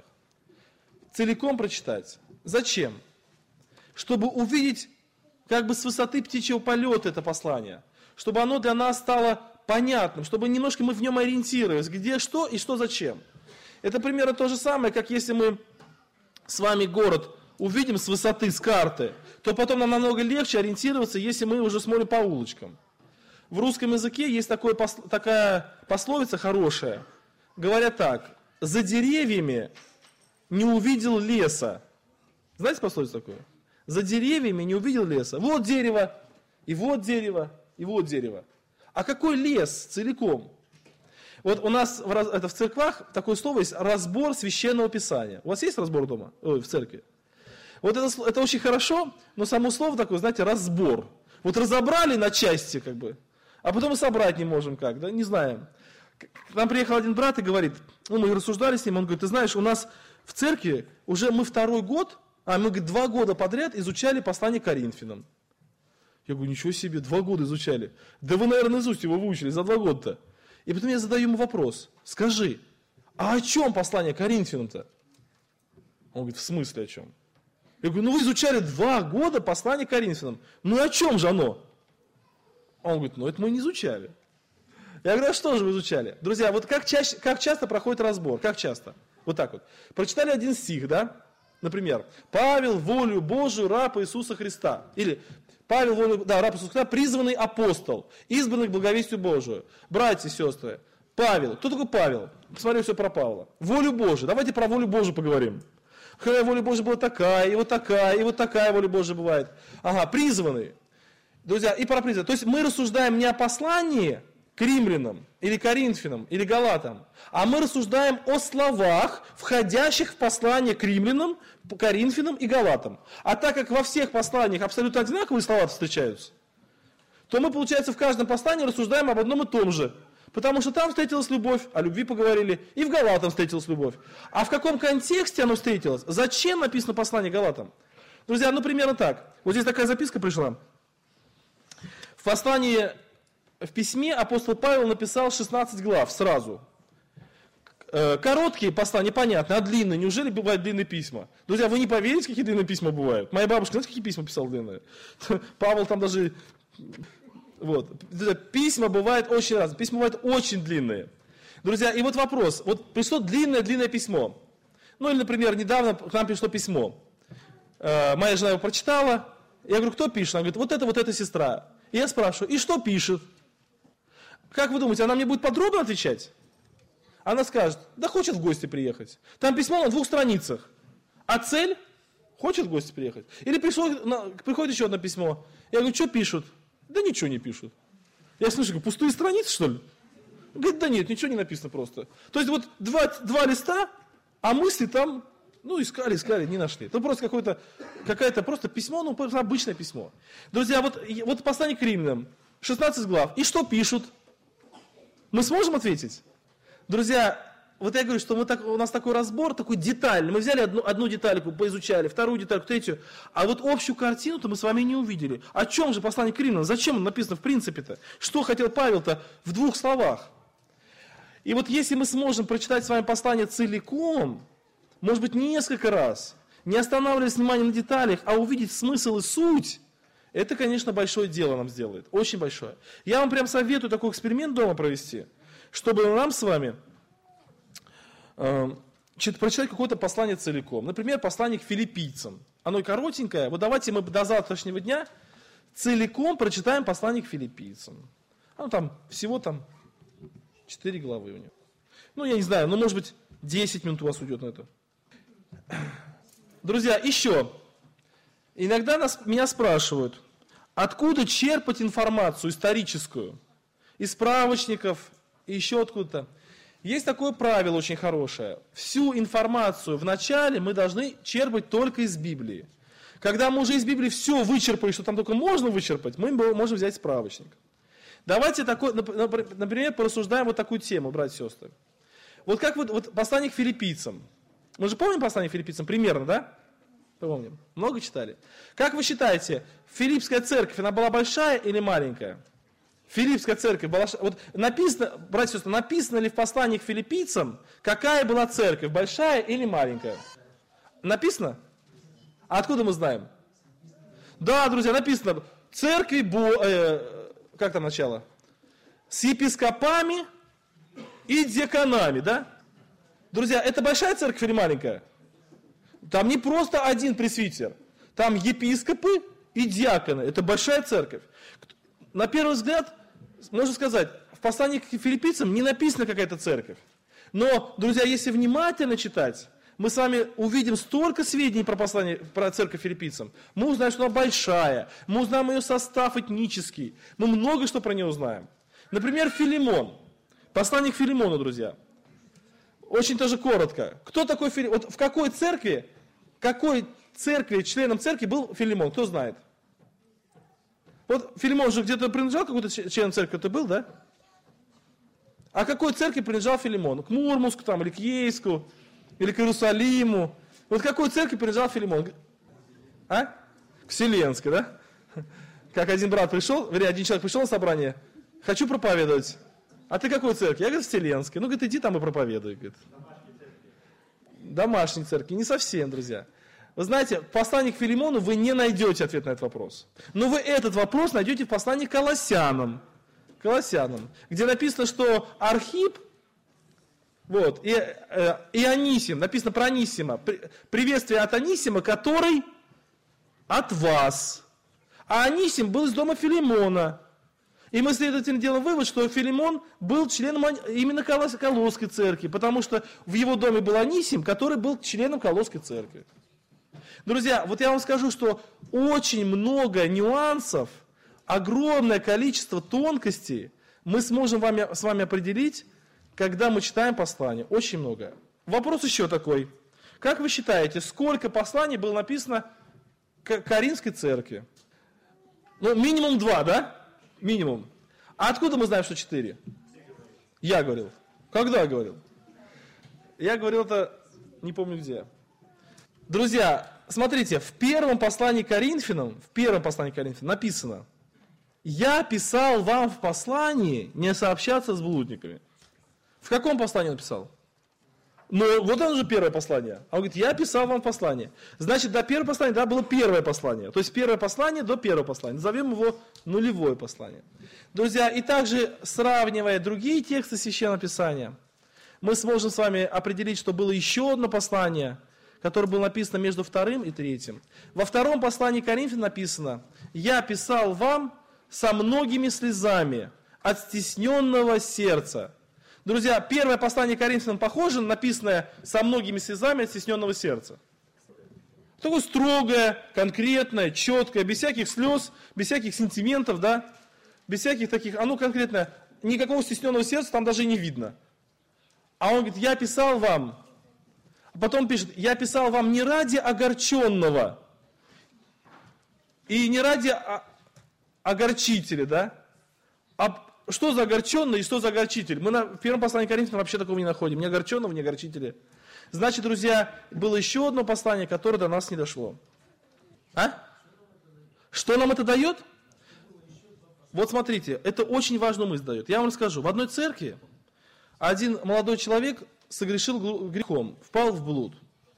Целиком прочитать. Зачем? Чтобы увидеть как бы с высоты птичьего полета это послание. Чтобы оно для нас стало понятным, чтобы немножко мы в нем ориентировались, где что и что зачем. Это примерно то же самое, как если мы с вами город увидим с высоты, с карты, то потом нам намного легче ориентироваться, если мы уже смотрим по улочкам. В русском языке есть такое, такая пословица хорошая. Говорят так: за деревьями не увидел леса. Знаете пословицу такую? За деревьями не увидел леса. Вот дерево, и вот дерево, и вот дерево. А какой лес целиком? Вот у нас в, это в церквах такое слово есть: разбор священного писания. У вас есть разбор дома? Ой, в церкви? Вот это, это очень хорошо, но само слово такое, знаете, разбор. Вот разобрали на части, как бы, а потом и собрать не можем как, да, не знаем. К нам приехал один брат и говорит, ну мы рассуждали с ним, он говорит: ты знаешь, у нас в церкви уже мы второй год, а мы, говорит, два года подряд изучали послание к Коринфянам. Я говорю: ничего себе, два года изучали. Да вы, наверное, наизусть его выучили за два года-то. И потом я задаю ему вопрос: скажи, а о чем послание к Коринфянам-то? Он говорит: в смысле о чем? Я говорю: ну вы изучали два года послание к Коринфянам. Ну о чем же оно? Он говорит: ну это мы не изучали. Я говорю: а что же вы изучали? Друзья, вот как, чаще, как часто проходит разбор? Как часто? Вот так вот. Прочитали один стих, да? Например, Павел, волю Божию, раб Иисуса Христа. Или Павел, волю, да, раб Иисуса Христа, призванный апостол, избранный к благовестию Божию. Братья и сестры, Павел. Кто такой Павел? Посмотри, все про Павла. Волю Божию. Давайте про волю Божию поговорим. Хотя воля Божия была такая, и вот такая, и вот такая воля Божия бывает. Ага, призванный. Друзья, и про призванный. То есть мы рассуждаем не о послании к римлянам, или коринфянам, или галатам, а мы рассуждаем о словах, входящих в послание к римлянам, коринфянам и галатам. А так как во всех посланиях абсолютно одинаковые слова встречаются, то мы, получается, в каждом послании рассуждаем об одном и том же. Потому что там встретилась любовь, о любви поговорили, и в Галатам встретилась любовь. А в каком контексте оно встретилось? Зачем написано послание Галатам? Друзья, ну примерно так. Вот здесь такая записка пришла. В послании, в письме апостол Павел написал шестнадцать глав сразу. Короткие послания, понятно, а длинные? Неужели бывают длинные письма? Друзья, вы не поверите, какие длинные письма бывают? Моя бабушка, знаете, какие письма писала длинные? Павел там даже... Вот. Письма бывают очень разные, письма бывают очень длинные. Друзья, и вот вопрос, вот пришло длинное-длинное письмо. Ну или, например, недавно к нам пришло письмо. Э, моя жена его прочитала, я говорю: кто пишет? Она говорит: вот это, вот эта сестра. И я спрашиваю: и что пишет? Как вы думаете, она мне будет подробно отвечать? Она скажет: да хочет в гости приехать. Там письмо на двух страницах. А цель? Хочет в гости приехать. Или пришло, на, приходит еще одно письмо. Я говорю: что пишут? Да ничего не пишут. Я слышу: пустые страницы, что ли? Он говорит: да нет, ничего не написано просто. То есть вот два, два листа, а мысли там, ну, искали, искали, не нашли. Это просто какое-то, какое-то просто письмо, ну, просто обычное письмо. Друзья, вот, вот послание к римлянам, шестнадцать глав. И что пишут? Мы сможем ответить? Друзья, вот я говорю, что мы так, у нас такой разбор, такой детальный. Мы взяли одну, одну детальку, поизучали, вторую детальку, третью. А вот общую картину-то мы с вами не увидели. О чем же послание к римлянам? Зачем написано в принципе-то? Что хотел Павел-то в двух словах? И вот если мы сможем прочитать с вами послание целиком, может быть, несколько раз, не останавливаясь внимание на деталях, а увидеть смысл и суть, это, конечно, большое дело нам сделает. Очень большое. Я вам прям советую такой эксперимент дома провести, чтобы нам с вами... прочитать какое-то послание целиком. Например, послание к филиппийцам. Оно коротенькое. Вот давайте мы до завтрашнего дня целиком прочитаем послание к филиппийцам. Оно там, всего там четыре главы у него. Ну, я не знаю, ну, может быть, десять минут у вас уйдет на это. Друзья, еще. Иногда нас, меня спрашивают, откуда черпать информацию историческую? Из справочников, и еще откуда-то. Есть такое правило очень хорошее. Всю информацию в начале мы должны черпать только из Библии. Когда мы уже из Библии все вычерпали, что там только можно вычерпать, мы можем взять справочник. Давайте, такой, например, порассуждаем вот такую тему, братья и сестры. Вот как вот, вот послание к филиппийцам. Мы же помним послание к филиппийцам примерно, да? Помним. Много читали? Как вы считаете, Филиппская церковь, она была большая или маленькая? Филиппская церковь была... Вот написано, братья и сестры, написано ли в послании к филиппийцам, какая была церковь, большая или маленькая? Написано? А откуда мы знаем? Да, друзья, написано, церкви, бо, э, как там начало? С епископами и диаконами, да? Друзья, это большая церковь или маленькая? Там не просто один пресвитер, там епископы и диаконы, это большая церковь. На первый взгляд, можно сказать, в послании к филиппийцам не написана какая-то церковь. Но, друзья, если внимательно читать, мы с вами увидим столько сведений про послание, про церковь филиппийцам. Мы узнаем, что она большая, мы узнаем ее состав этнический, мы много что про нее узнаем. Например, Филимон. Послание к Филимону, друзья. Очень тоже коротко. Кто такой Филимон? Вот в какой церкви, какой церкви, членом церкви был Филимон? Кто знает? Вот Филимон же где-то принадлежал, какой-то член церкви ты был, да? А к какой церкви принадлежал Филимон? К Мурманску там, или к Ейску, или к Иерусалиму? Вот к какой церкви принадлежал Филимон? А? К Вселенской, да? Как один брат пришел, вернее, один человек пришел на собрание, хочу проповедовать. А ты какой церкви? Я, говорю, Вселенской. Ну, говорит, иди там и проповедуй. Говорит. Домашней церкви. Не совсем, друзья. Вы знаете, в послании к Филимону вы не найдете ответ на этот вопрос. Но вы этот вопрос найдете в послании к Колоссянам. Колоссянам, где написано, что Архип, вот, и, э, и Анисим, написано про Анисима, при, приветствие от Анисима, который от вас. А Анисим был из дома Филимона. И мы, следовательно, делаем вывод, что Филимон был членом именно Колосской церкви, потому что в его доме был Анисим, который был членом Колосской церкви. Друзья, вот я вам скажу, что очень много нюансов, огромное количество тонкостей мы сможем вами, с вами определить, когда мы читаем послание. Очень много. Вопрос еще такой. Как вы считаете, сколько посланий было написано к Коринфской церкви? Ну, минимум два, да? Минимум. А откуда мы знаем, что четыре? Я говорил. Когда я говорил? Я говорил это, не помню где. Друзья, смотрите, в первом послании к Коринфянам, в первом послании к Коринфянам написано: «Я писал вам в послании не сообщаться с блудниками». В каком послании он писал? Ну, вот оно же первое послание. А он говорит, я писал вам послание. Значит, до первого послания, да, было первое послание. То есть первое послание до первого послания. Назовем его нулевое послание. Друзья, и также сравнивая другие тексты Священного Писания, мы сможем с вами определить, что было еще одно послание, которое было написано между вторым и третьим. Во втором послании к Коринфянам написано: «Я писал вам со многими слезами от стесненного сердца». Друзья, первое послание к Коринфянам похоже на написанное со многими слезами от стесненного сердца. Такое строгое, конкретное, четкое, без всяких слез, без всяких сентиментов, да, без всяких таких, оно конкретное, никакого стесненного сердца там даже не видно. А он говорит, я писал вам, а потом пишет, я писал вам не ради огорченного и не ради огорчителя, да, а что за огорченный и что за огорчитель? Мы на, в первом послании к Коринфянам вообще такого не находим. Ни огорченного, ни огорчителя. Значит, друзья, было еще одно послание, которое до нас не дошло. А? Что нам это дает? Вот смотрите, это очень важную мысль дает. Я вам расскажу. В одной церкви один молодой человек согрешил грехом, впал в блуд.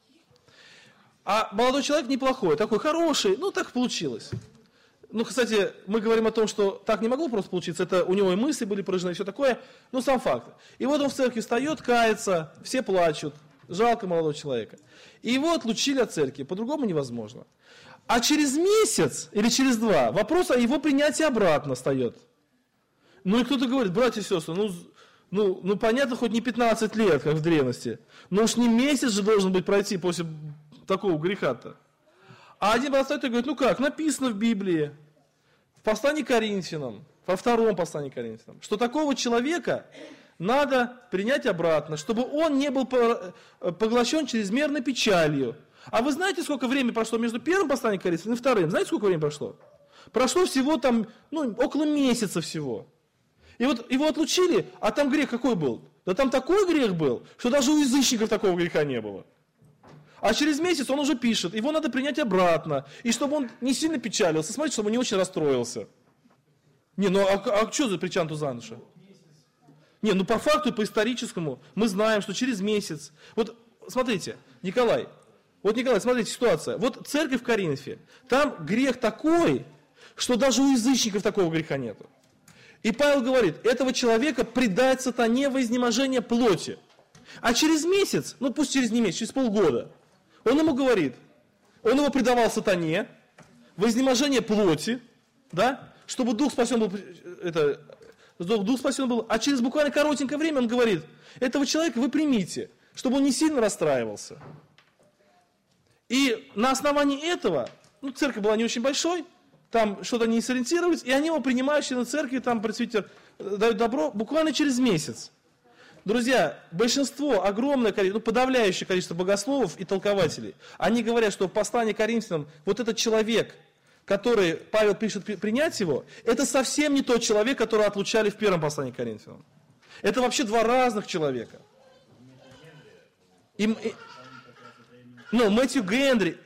А молодой человек неплохой, такой хороший, ну так получилось. Ну, кстати, мы говорим о том, что так не могло просто получиться, это у него и мысли были поражены, и все такое, но сам факт. И вот он в церкви встает, кается, все плачут, жалко молодого человека. И его отлучили от церкви, по-другому невозможно. А через месяц или через два вопрос о его принятии обратно встает. Ну и кто-то говорит, братья и сестры, ну, ну, ну понятно, хоть не пятнадцать лет, как в древности, но уж не месяц же должен быть пройти после такого греха-то. А один брат стоит и говорит, ну как, написано в Библии, в послании к Коринфянам, во втором послании к Коринфянам, что такого человека надо принять обратно, чтобы он не был поглощен чрезмерной печалью. А вы знаете, сколько времени прошло между первым посланием к Коринфянам и вторым? Знаете, сколько времени прошло? Прошло всего там, ну, около месяца всего. И вот его отлучили, а там грех какой был? Да там такой грех был, что даже у язычников такого греха не было. А через месяц он уже пишет, его надо принять обратно. И чтобы он не сильно печалился, смотрите, чтобы он не очень расстроился. Не, ну а, а что за притчанту за ноша? Не, ну по факту, по историческому, мы знаем, что через месяц. Вот смотрите, Николай, вот Николай, смотрите, ситуация. Вот церковь в Коринфе, там грех такой, что даже у язычников такого греха нету. И Павел говорит, этого человека предать сатане во изнеможение плоти. А через месяц, ну пусть через не месяц, через полгода, он ему говорит, он его предавал сатане во изнеможение плоти, да, чтобы дух спасен был, это, дух спасен был, а через буквально коротенькое время он говорит, этого человека вы примите, чтобы он не сильно расстраивался. И на основании этого, ну церковь была не очень большой, там что-то не сориентировались, и они его принимают, члены церкви, там пресвитер дают добро буквально через месяц. Друзья, большинство, огромное количество, ну, подавляющее количество богословов и толкователей, они говорят, что в послании к Коринфянам вот этот человек, который Павел пишет принять его, это совсем не тот человек, которого отлучали в первом послании к Коринфянам. Это вообще два разных человека. И, и, ну, Мэтью Генри...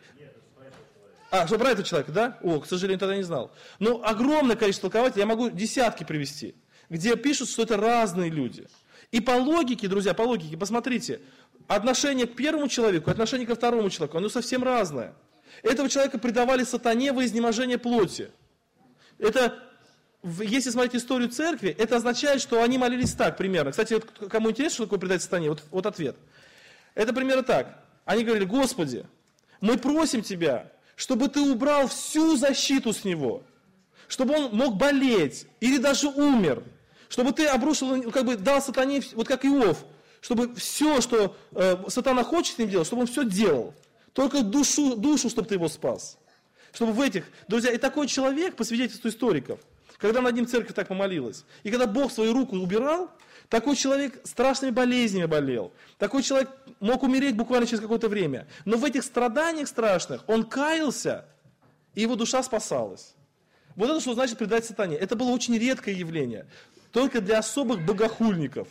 А, что про этого человека, да? О, к сожалению, тогда не знал. Но огромное количество толкователей, я могу десятки привести, где пишут, что это разные люди. И по логике, друзья, по логике, посмотрите, отношение к первому человеку, отношение ко второму человеку, оно совсем разное. Этого человека предавали сатане во изнеможение плоти. Это, если смотреть историю церкви, это означает, что они молились так примерно. Кстати, вот, кому интересно, что такое предать сатане, вот, вот ответ. Это примерно так. Они говорили, Господи, мы просим Тебя, чтобы Ты убрал всю защиту с него, чтобы он мог болеть или даже умер, чтобы Ты обрушил, как бы дал сатане, вот как Иов, чтобы все, что э, сатана хочет с ним делать, чтобы он все делал. Только душу, душу, чтобы Ты его спас. Чтобы в этих, друзья, и такой человек, по свидетельству историков, когда над ним церковь так помолилась, и когда Бог свою руку убирал, такой человек страшными болезнями болел. Такой человек мог умереть буквально через какое-то время. Но в этих страданиях страшных он каялся, и его душа спасалась. Вот это что значит предать сатане. Это было очень редкое явление. Только для особых богохульников.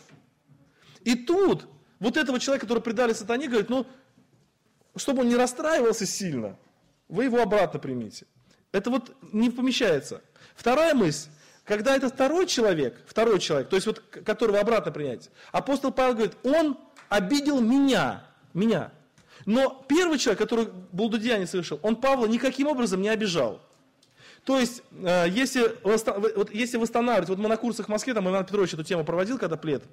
И тут вот этого человека, который предали сатане, говорит, ну, чтобы он не расстраивался сильно, вы его обратно примите. Это вот не помещается. Вторая мысль. Когда это второй человек, второй человек, то есть вот которого обратно принять, апостол Павел говорит, он обидел меня, меня. Но первый человек, который блудодеяние совершил, он Павла никаким образом не обижал. То есть, э, если, вот, если восстанавливать, вот мы на курсах в Москве, там Иван Петрович эту тему проводил, когда плед,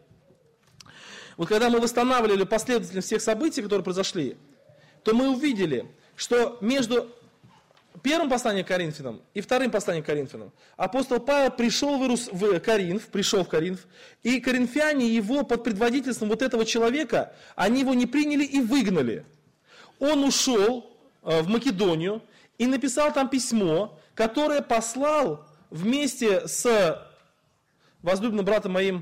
вот когда мы восстанавливали последовательность всех событий, которые произошли, то мы увидели, что между первым посланием к Коринфянам и вторым посланием к Коринфянам апостол Павел пришел в, Иерус... в Коринф, пришел в Коринф, и коринфяне его под предводительством вот этого человека, они его не приняли и выгнали. Он ушел в Македонию и написал там письмо, которое послал вместе с возлюбленным братом моим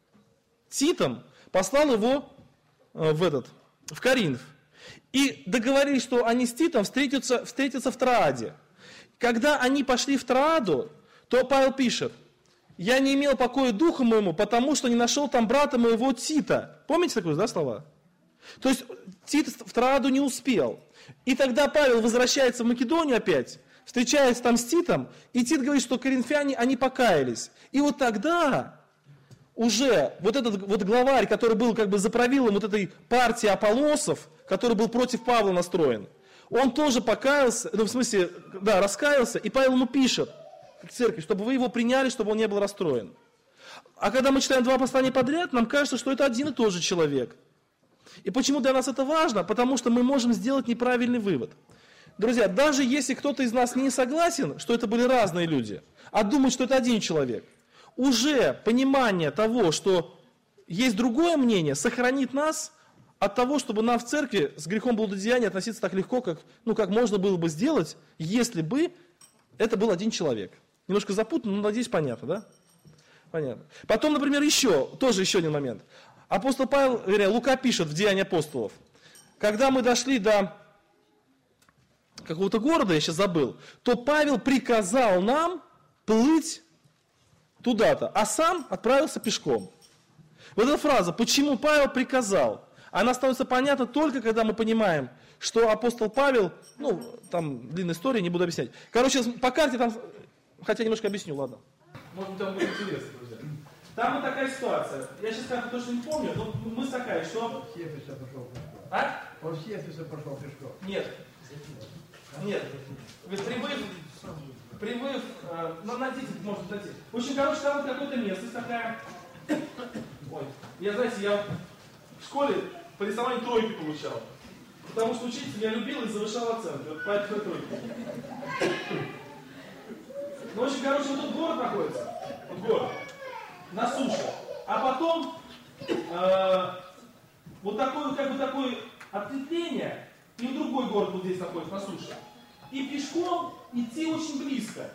Титом, послал его в, этот, в Коринф. И договорились, что они с Титом встретятся, встретятся в Трааде. Когда они пошли в Трааду, то Павел пишет, я не имел покоя духу моему, потому что не нашел там брата моего Тита. Помните такое, да, слова? То есть Тит в Трааду не успел. И тогда Павел возвращается в Македонию опять, встречается там с Титом, и Тит говорит, что коринфяне, они покаялись. И вот тогда уже вот этот вот главарь, который был как бы за правилом вот этой партии Аполлосов, который был против Павла настроен, он тоже покаялся, ну в смысле, да, раскаялся, и Павел ему пишет к церкви, чтобы вы его приняли, чтобы он не был расстроен. А когда мы читаем два послания подряд, нам кажется, что это один и тот же человек. И почему для нас это важно? Потому что мы можем сделать неправильный вывод. Друзья, даже если кто-то из нас не согласен, что это были разные люди, а думает, что это один человек, уже понимание того, что есть другое мнение, сохранит нас от того, чтобы нам в церкви с грехом блудодеяния относиться так легко, как, ну, как можно было бы сделать, если бы это был один человек. Немножко запутанно, но, надеюсь, понятно, да? Понятно. Потом, например, еще, тоже еще один момент. Апостол Павел, вернее, Лука пишет в Деянии апостолов, когда мы дошли до какого-то города, я сейчас забыл, то Павел приказал нам плыть туда-то, а сам отправился пешком. Вот эта фраза «почему Павел приказал», она становится понятна только, когда мы понимаем, что апостол Павел, ну, там длинная история, не буду объяснять. Короче, по карте там, хотя немножко объясню, ладно. Может быть, там будет интересно, друзья. Там вот такая ситуация. Я сейчас как-то точно не помню, но мысль такая, что... Он с Ефеса пошел пешком. А? Он с Ефеса пошел пешком. Нет. Нет. Прибыв, прибыв, э, ну, найдите, может найти. В общем, короче, там вот какое-то место такая. Ой, я, знаете, я в школе по рисованию тройки получал. Потому что учитель меня любил и завышал оценки. Вот поэтому тройки. Ну, в общем, короче, вот тут город находится. Вот город. На суше. А потом э, вот такое, как бы такое ответвление, и другой город вот здесь находится, на суше. И пешком идти очень близко.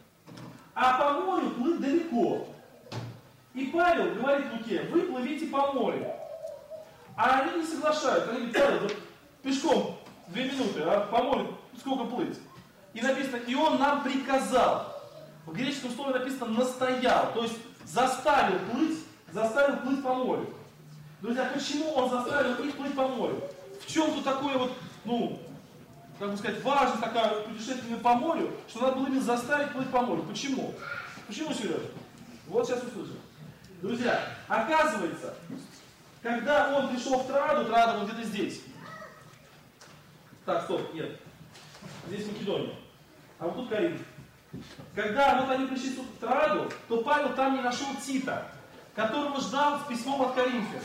А по морю плыть далеко. И Павел говорит Луке, вы плывите по морю. А они не соглашаются. Они говорят, Павел, вот пешком две минуты, а по морю сколько плыть? И написано, и он нам приказал. В греческом слове написано настоял, то есть заставил плыть, заставил плыть по морю. Друзья, почему он заставил их плыть по морю? В чем тут такое вот, ну, как бы сказать, важность такая путешествие по морю, что надо было именно заставить плыть по морю? Почему? Почему, Сережа? Вот сейчас услышим. Друзья, оказывается, когда он пришел в Троаду, Троада вот где-то здесь. Так, стоп, нет. Здесь Македония. А вот тут Коринф. Когда вот они пришли в Троаду, то Павел там не нашел Тита, которого ждал с письмом от Коринфян.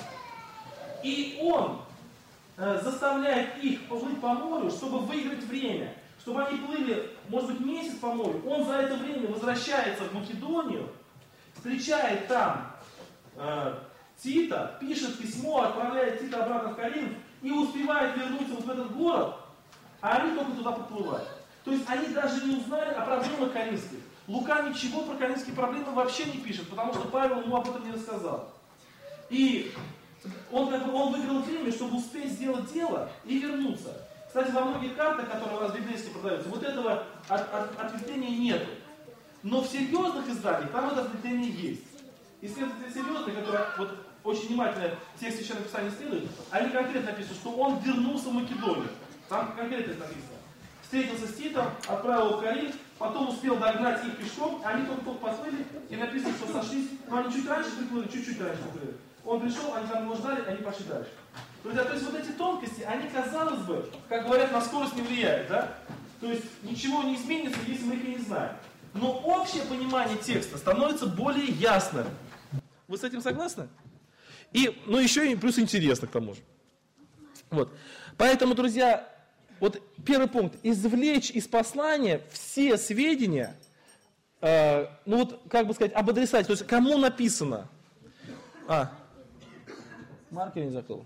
И он э, заставляет их плыть по морю, чтобы выиграть время. Чтобы они плыли, может быть, месяц по морю. Он за это время возвращается в Македонию, встречает там э, Тита, пишет письмо, отправляет Тита обратно в Коринф и успевает вернуться вот в этот город, а они только туда подплывают. То есть они даже не узнали о проблемах коринфских. Лука ничего про коринфские проблемы вообще не пишет, потому что Павел ему об этом не рассказал. И он, как бы, он выиграл время, чтобы успеть сделать дело и вернуться. Кстати, во многих картах, которые у нас библейски продаются, вот этого от, от, ответвления нету. Но в серьезных изданиях там это ответвление есть. Исследователи серьезные, которые вот, очень внимательно текст Священного Писания исследуют, они конкретно написано, что он вернулся в Македонию. Там конкретно это написано. Встретился с Титом, отправил его в Коринф, потом успел догнать их пешком, они только-только подплыли, и написано, что сошлись, но они чуть раньше приплыли, чуть-чуть раньше приплыли. Он пришел, они там его ждали, они пошли дальше. Друзья, то есть вот эти тонкости, они, казалось бы, как говорят, на скорость не влияют, да? То есть ничего не изменится, если мы их и не знаем. Но общее понимание текста становится более ясным. Вы с этим согласны? И, ну, еще и плюс интересно к тому же. Вот. Поэтому, друзья, вот первый пункт. Извлечь из послания все сведения, э, ну вот, как бы сказать, об адресате, то есть кому написано. А, маркер не закрыл.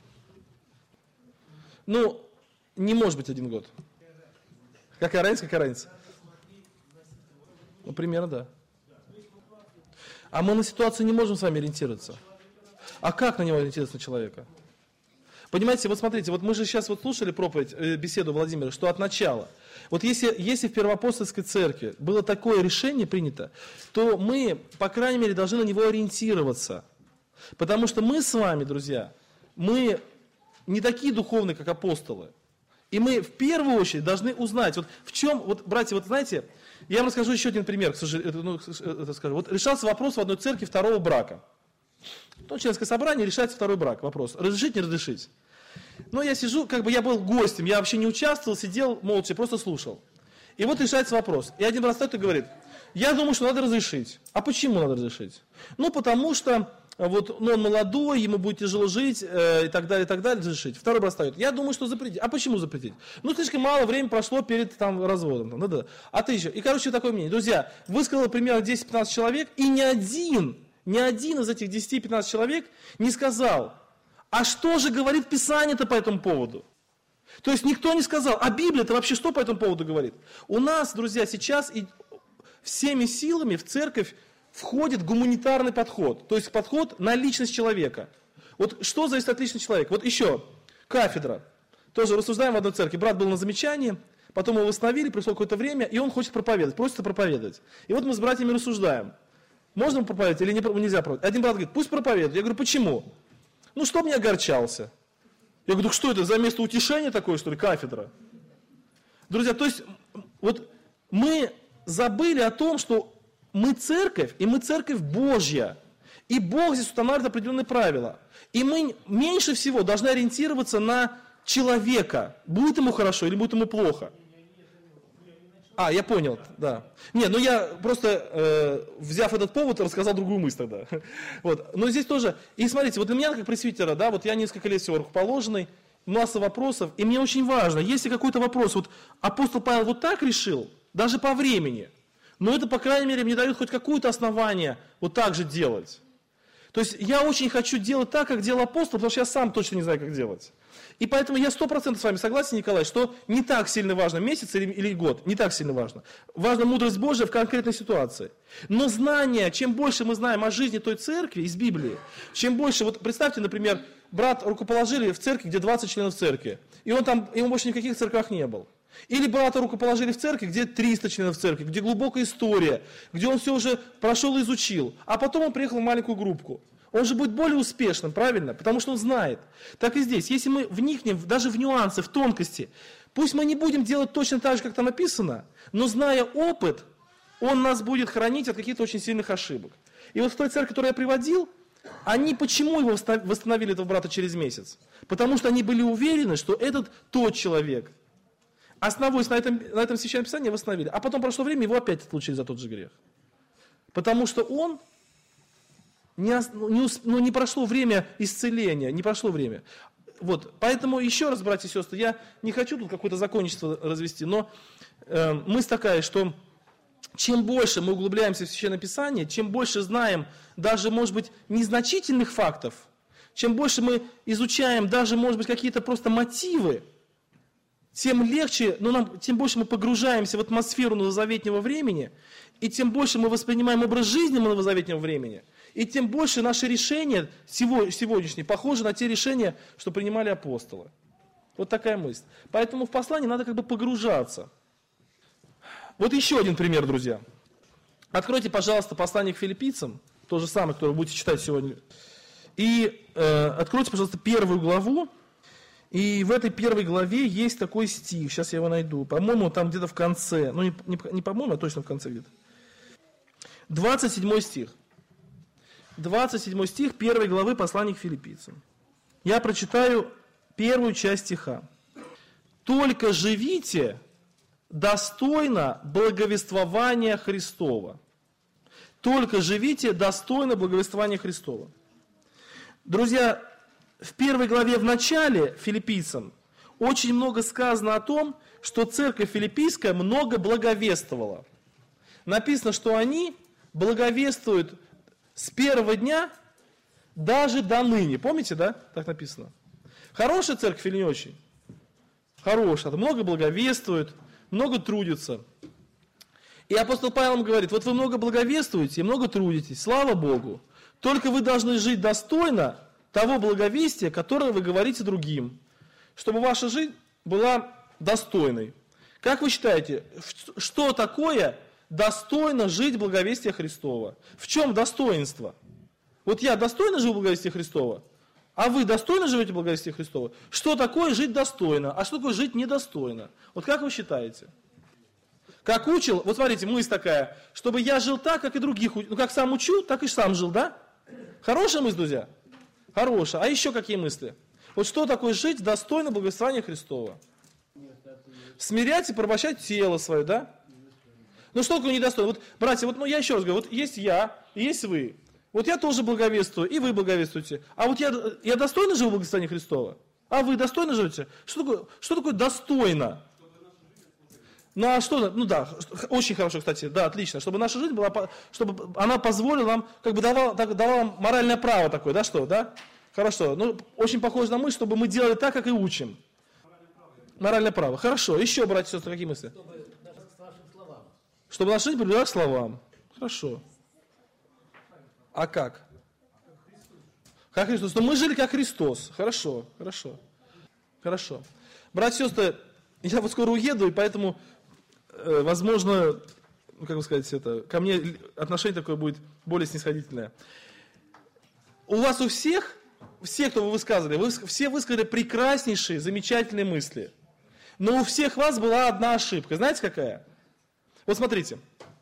Ну, не может быть один год. Какая разница, какая разница? Ну, примерно, да. А мы на ситуацию не можем с вами ориентироваться. А как на него ориентироваться, на человека? Понимаете, вот смотрите, вот мы же сейчас вот слушали проповедь, беседу Владимира, что от начала. Вот если, если в Первоапостольской церкви было такое решение принято, то мы, по крайней мере, должны на него ориентироваться. Потому что мы с вами, друзья, мы не такие духовные, как апостолы. И мы в первую очередь должны узнать, вот в чем, вот, братья, вот знаете, я вам расскажу еще один пример, к сожалению, ну, это скажу. Вот решался вопрос в одной церкви второго брака. Ну, членское собрание решается второй брак, вопрос, разрешить, не разрешить. Но я сижу, как бы я был гостем, я вообще не участвовал, сидел молча, просто слушал. И вот решается вопрос. И один брат стоит и говорит, я думаю, что надо разрешить. А почему надо разрешить? Ну, потому что вот, ну, он молодой, ему будет тяжело жить, э, и так далее, и так далее, разрешить. Второй брат встает, я думаю, что запретить. А почему запретить? Ну, слишком мало времени прошло перед там, разводом. Там, да, да. А ты еще. И, короче, такое мнение. Друзья, высказало примерно десять-пятнадцать человек, и ни один, ни один из этих десяти-пятнадцати человек не сказал, а что же говорит Писание-то по этому поводу? То есть никто не сказал, а Библия-то вообще что по этому поводу говорит? У нас, друзья, сейчас и всеми силами в церковь входит гуманитарный подход, то есть подход на личность человека. Вот что зависит от личности человека? Вот еще, кафедра. Тоже рассуждаем в одной церкви. Брат был на замечании, потом его восстановили, прошло какое-то время, и он хочет проповедовать, просится проповедовать. И вот мы с братьями рассуждаем, можно ему проповедовать или не, нельзя проповедовать. Один брат говорит, пусть проповедует. Я говорю, почему? Ну, чтобы не огорчался. Я говорю, что это, за место утешения такое, что ли, кафедра? Друзья, то есть, вот мы забыли о том, что мы церковь, и мы церковь Божья. И Бог здесь устанавливает определенные правила. И мы меньше всего должны ориентироваться на человека. Будет ему хорошо или будет ему плохо. А, я понял, да. Не, ну я просто, э, взяв этот повод, рассказал другую мысль тогда. Вот. Но здесь тоже, и смотрите, вот для меня, как пресвитера, да, вот я несколько лет всего рукоположенный, масса вопросов, и мне очень важно, если какой-то вопрос, вот апостол Павел вот так решил, даже по времени, но это, по крайней мере, мне дает хоть какое-то основание вот так же делать. То есть я очень хочу делать так, как делал апостол, потому что я сам точно не знаю, как делать. И поэтому я сто процентов с вами согласен, Николай, что не так сильно важно месяц или, или год, не так сильно важно. Важна мудрость Божия в конкретной ситуации. Но знание, чем больше мы знаем о жизни той церкви из Библии, чем больше, вот представьте, например, брат рукоположили в церкви, где двадцать членов церкви, и он там, ему больше никаких церквях не был. Или брата рукоположили в церкви, где триста членов церкви, где глубокая история, где он все уже прошел и изучил, а потом он приехал в маленькую группку. Он же будет более успешным, правильно? Потому что он знает. Так и здесь. Если мы вникнем даже в нюансы, в тонкости, пусть мы не будем делать точно так же, как там написано, но зная опыт, он нас будет хранить от каких-то очень сильных ошибок. И вот в той церкви, которую я приводил, они почему его восстановили, этого брата, через месяц? Потому что они были уверены, что этот тот человек. Основываясь на этом, на этом священном писании, восстановили. А потом прошло время, его опять отлучили за тот же грех. Потому что он... Не, не, ну, не прошло время исцеления, не прошло время. Вот, поэтому еще раз, братья и сестры, я не хочу тут какое-то законничество развести, но э, мысль такая, что чем больше мы углубляемся в Священное Писание, чем больше знаем даже, может быть, незначительных фактов, чем больше мы изучаем даже, может быть, какие-то просто мотивы, тем легче, ну, нам, тем больше мы погружаемся в атмосферу новозаветнего времени, и тем больше мы воспринимаем образ жизни новозаветнего времени, и тем больше наши решения сегодняшние похожи на те решения, что принимали апостолы. Вот такая мысль. Поэтому в послании надо как бы погружаться. Вот еще один пример, друзья. Откройте, пожалуйста, послание к филиппийцам, то же самое, которое вы будете читать сегодня. И э, откройте, пожалуйста, первую главу. И в этой первой главе есть такой стих. Сейчас я его найду. По-моему, там где-то в конце. Ну, не, не, не по-моему, а точно в конце где-то. двадцать седьмой стих. двадцать седьмой стих первой главы послания к филиппийцам. Я прочитаю первую часть стиха. «Только живите достойно благовествования Христова». Только живите достойно благовествования Христова. Друзья, в первой главе в начале филиппийцам очень много сказано о том, что церковь филиппийская много благовествовала. Написано, что они благовествуют с первого дня даже до ныне. Помните, да? Так написано. Хорошая церковь или не очень? Хорошая. Много благовествует, много трудится. И апостол Павел говорит, вот вы много благовествуете и много трудитесь, слава Богу. Только вы должны жить достойно того благовестия, которое вы говорите другим, чтобы ваша жизнь была достойной. Как вы считаете, что такое достойно жить благовестия Христова? В чем достоинство? Вот я достойно живу благовестия Христова, а вы достойно живете благовестия Христова? Что такое жить достойно, а что такое жить недостойно? Вот как вы считаете? Как учил, вот смотрите, мысль такая, чтобы я жил так, как и других, ну как сам учу, так и сам жил, да? Хорошая мысль, друзья? Хорошая. А еще какие мысли? Вот что такое жить достойно благословения Христова? Смирять и порабощать тело свое, да? Ну что такое недостойно? Вот, братья, вот ну, я еще раз говорю, вот есть я, и есть вы. Вот я тоже благовествую, и вы благовествуете. А вот я, я достойно живу благословения Христова? А вы достойно живете? Что такое, что такое достойно? Ну а что, ну да, очень хорошо, кстати, да, отлично, чтобы наша жизнь была, чтобы она позволила нам, как бы давала, давала нам моральное право такое, да, что, да? Хорошо, ну очень похоже на мысль, чтобы мы делали так, как и учим. Моральное право, хорошо, еще, братья и сестры, какие мысли? Чтобы наша жизнь приближалась к словам. Хорошо. А как? Как Христос. Но мы жили как Христос. Хорошо, хорошо. Хорошо. Братья и сестры, Я вот скоро уеду, и поэтому, э, возможно, ну, как бы сказать, это, ко мне отношение такое будет более снисходительное. У вас у всех, все, кто вы высказывали, вы все высказали прекраснейшие, замечательные мысли. Но у всех вас была одна ошибка. Знаете, какая? Вот смотрите.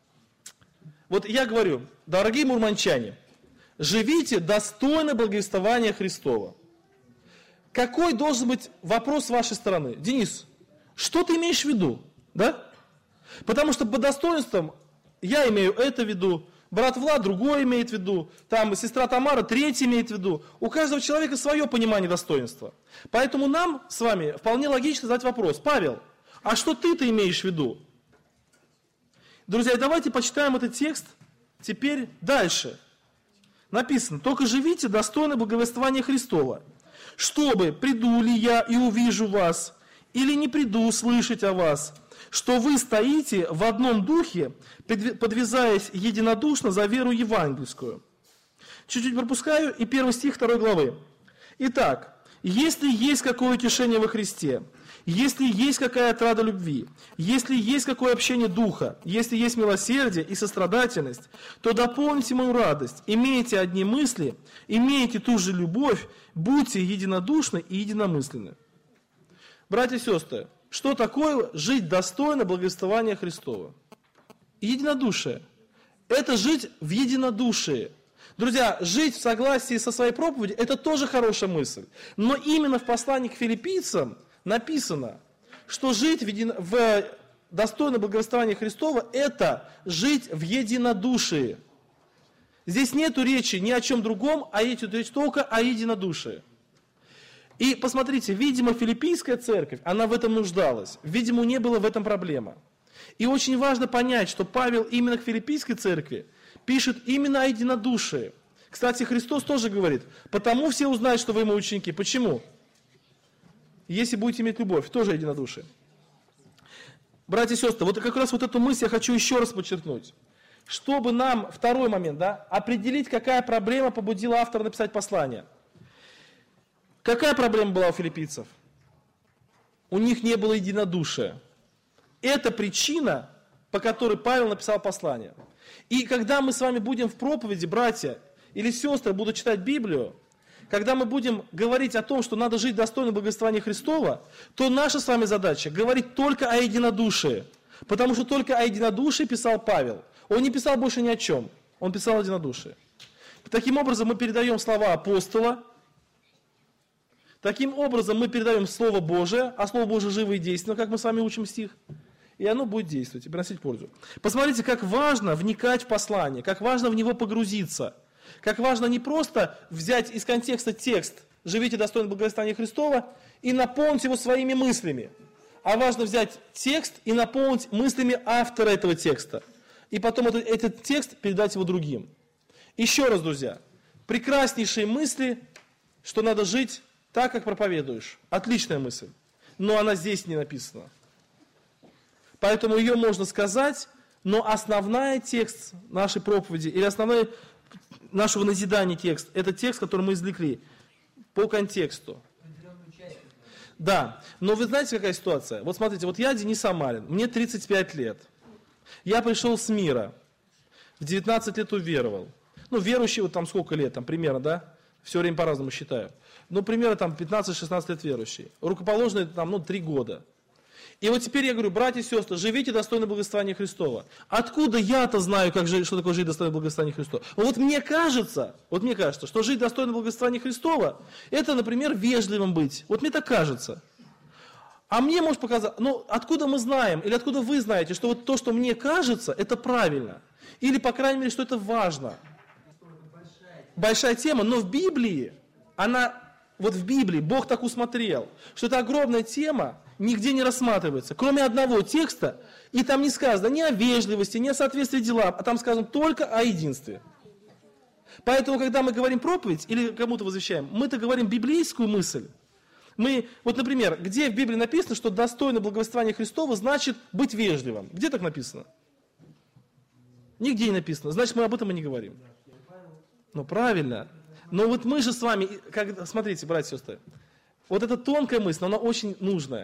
Вот я говорю, дорогие мурманчане, живите достойно благовествования Христова. Какой должен быть вопрос с вашей стороны? Денис, что ты имеешь в виду? Да? Потому что по достоинствам я имею это в виду, брат Влад другое имеет в виду, там сестра Тамара третье имеет в виду. У каждого человека свое понимание достоинства. Поэтому нам с вами вполне логично задать вопрос. Павел, а что ты-то имеешь в виду? Друзья, давайте почитаем этот текст теперь дальше. Написано, только живите достойно благовествования Христова, чтобы, приду ли я и увижу вас, или не приду слышать о вас, что вы стоите в одном духе, подвязаясь единодушно за веру евангельскую. Чуть-чуть пропускаю, и первый стих второй главы. Итак, если есть какое утешение во Христе, если есть какая отрада любви, если есть какое общение духа, если есть милосердие и сострадательность, то дополните мою радость, имейте одни мысли, имейте ту же любовь, будьте единодушны и единомысленны. Братья и сестры, что такое жить достойно благовествования Христова? Единодушие. Это жить в единодушии. Друзья, жить в согласии со своей проповедью, это тоже хорошая мысль. Но именно в послании к филиппийцам написано, что жить в, един... в достойном благовествовании Христова – это жить в единодушии. Здесь нету речи ни о чем другом, а идет речь только о единодушии. И посмотрите, видимо, филиппийская церковь, она в этом нуждалась. Видимо, не было в этом проблема. И очень важно понять, что Павел именно к филиппийской церкви пишет именно о единодушии. Кстати, Христос тоже говорит, потому все узнают, что вы мои ученики. Почему? Если будете иметь любовь, тоже единодушие. Братья и сестры, вот как раз вот эту мысль я хочу еще раз подчеркнуть. Чтобы нам, второй момент, да, определить, какая проблема побудила автора написать послание. Какая проблема была у филиппийцев? У них не было единодушия. Это причина, по которой Павел написал послание. И когда мы с вами будем в проповеди, братья или сестры, будут читать Библию, когда мы будем говорить о том, что надо жить достойно благовествования Христова, то наша с вами задача говорить только о единодушии. Потому что только о единодушии писал Павел. Он не писал больше ни о чем. Он писал о единодушии. Таким образом, мы передаем слова апостола. Таким образом, мы передаем Слово Божие, а Слово Божие живо и действенно, как мы с вами учим стих. И оно будет действовать и приносить пользу. Посмотрите, как важно вникать в послание, как важно в него погрузиться. Как важно не просто взять из контекста текст «Живите достойно благовествования Христова» и наполнить его своими мыслями. А важно взять текст и наполнить мыслями автора этого текста. И потом этот, этот текст передать его другим. Еще раз, друзья, прекраснейшие мысли, что надо жить так, как проповедуешь. Отличная мысль. Но она здесь не написана. Поэтому ее можно сказать, но основной текст нашей проповеди или основной нашего назидания текст, это текст, который мы извлекли по контексту. Да, но вы знаете, какая ситуация? Вот смотрите, вот я Денис Амарин, мне тридцать пять лет. Я пришел с мира, в девятнадцать лет уверовал. Ну, верующий, вот там сколько лет, там примерно, да? Все время по-разному считаю. Ну, примерно там пятнадцать-шестнадцать лет верующий. Рукоположный там, ну, три года. И вот теперь я говорю, братья и сестры, живите достойно благовествования Христова. Откуда я-то знаю, как жить, что такое жить достойно благовествования Христова? Вот мне кажется, вот мне кажется, что жить достойно благовествования Христова, это, например, вежливым быть. Вот мне так кажется. А мне может показаться, ну, откуда мы знаем, или откуда вы знаете, что вот то, что мне кажется, это правильно. Или, по крайней мере, что это важно. Большая тема, но в Библии, она, вот в Библии Бог так усмотрел, что это огромная тема, нигде не рассматривается, кроме одного текста, и там не сказано ни о вежливости, ни о соответствии делам, а там сказано только о единстве. Поэтому, когда мы говорим проповедь или кому-то возвещаем, мы-то говорим библейскую мысль. Мы, вот, например, где в Библии написано, что достойно благовествования Христова значит быть вежливым? Где так написано? Нигде не написано. Значит, мы об этом и не говорим. Ну, правильно. Но вот мы же с вами, как, смотрите, братья и сестры, вот эта тонкая мысль, она очень нужная.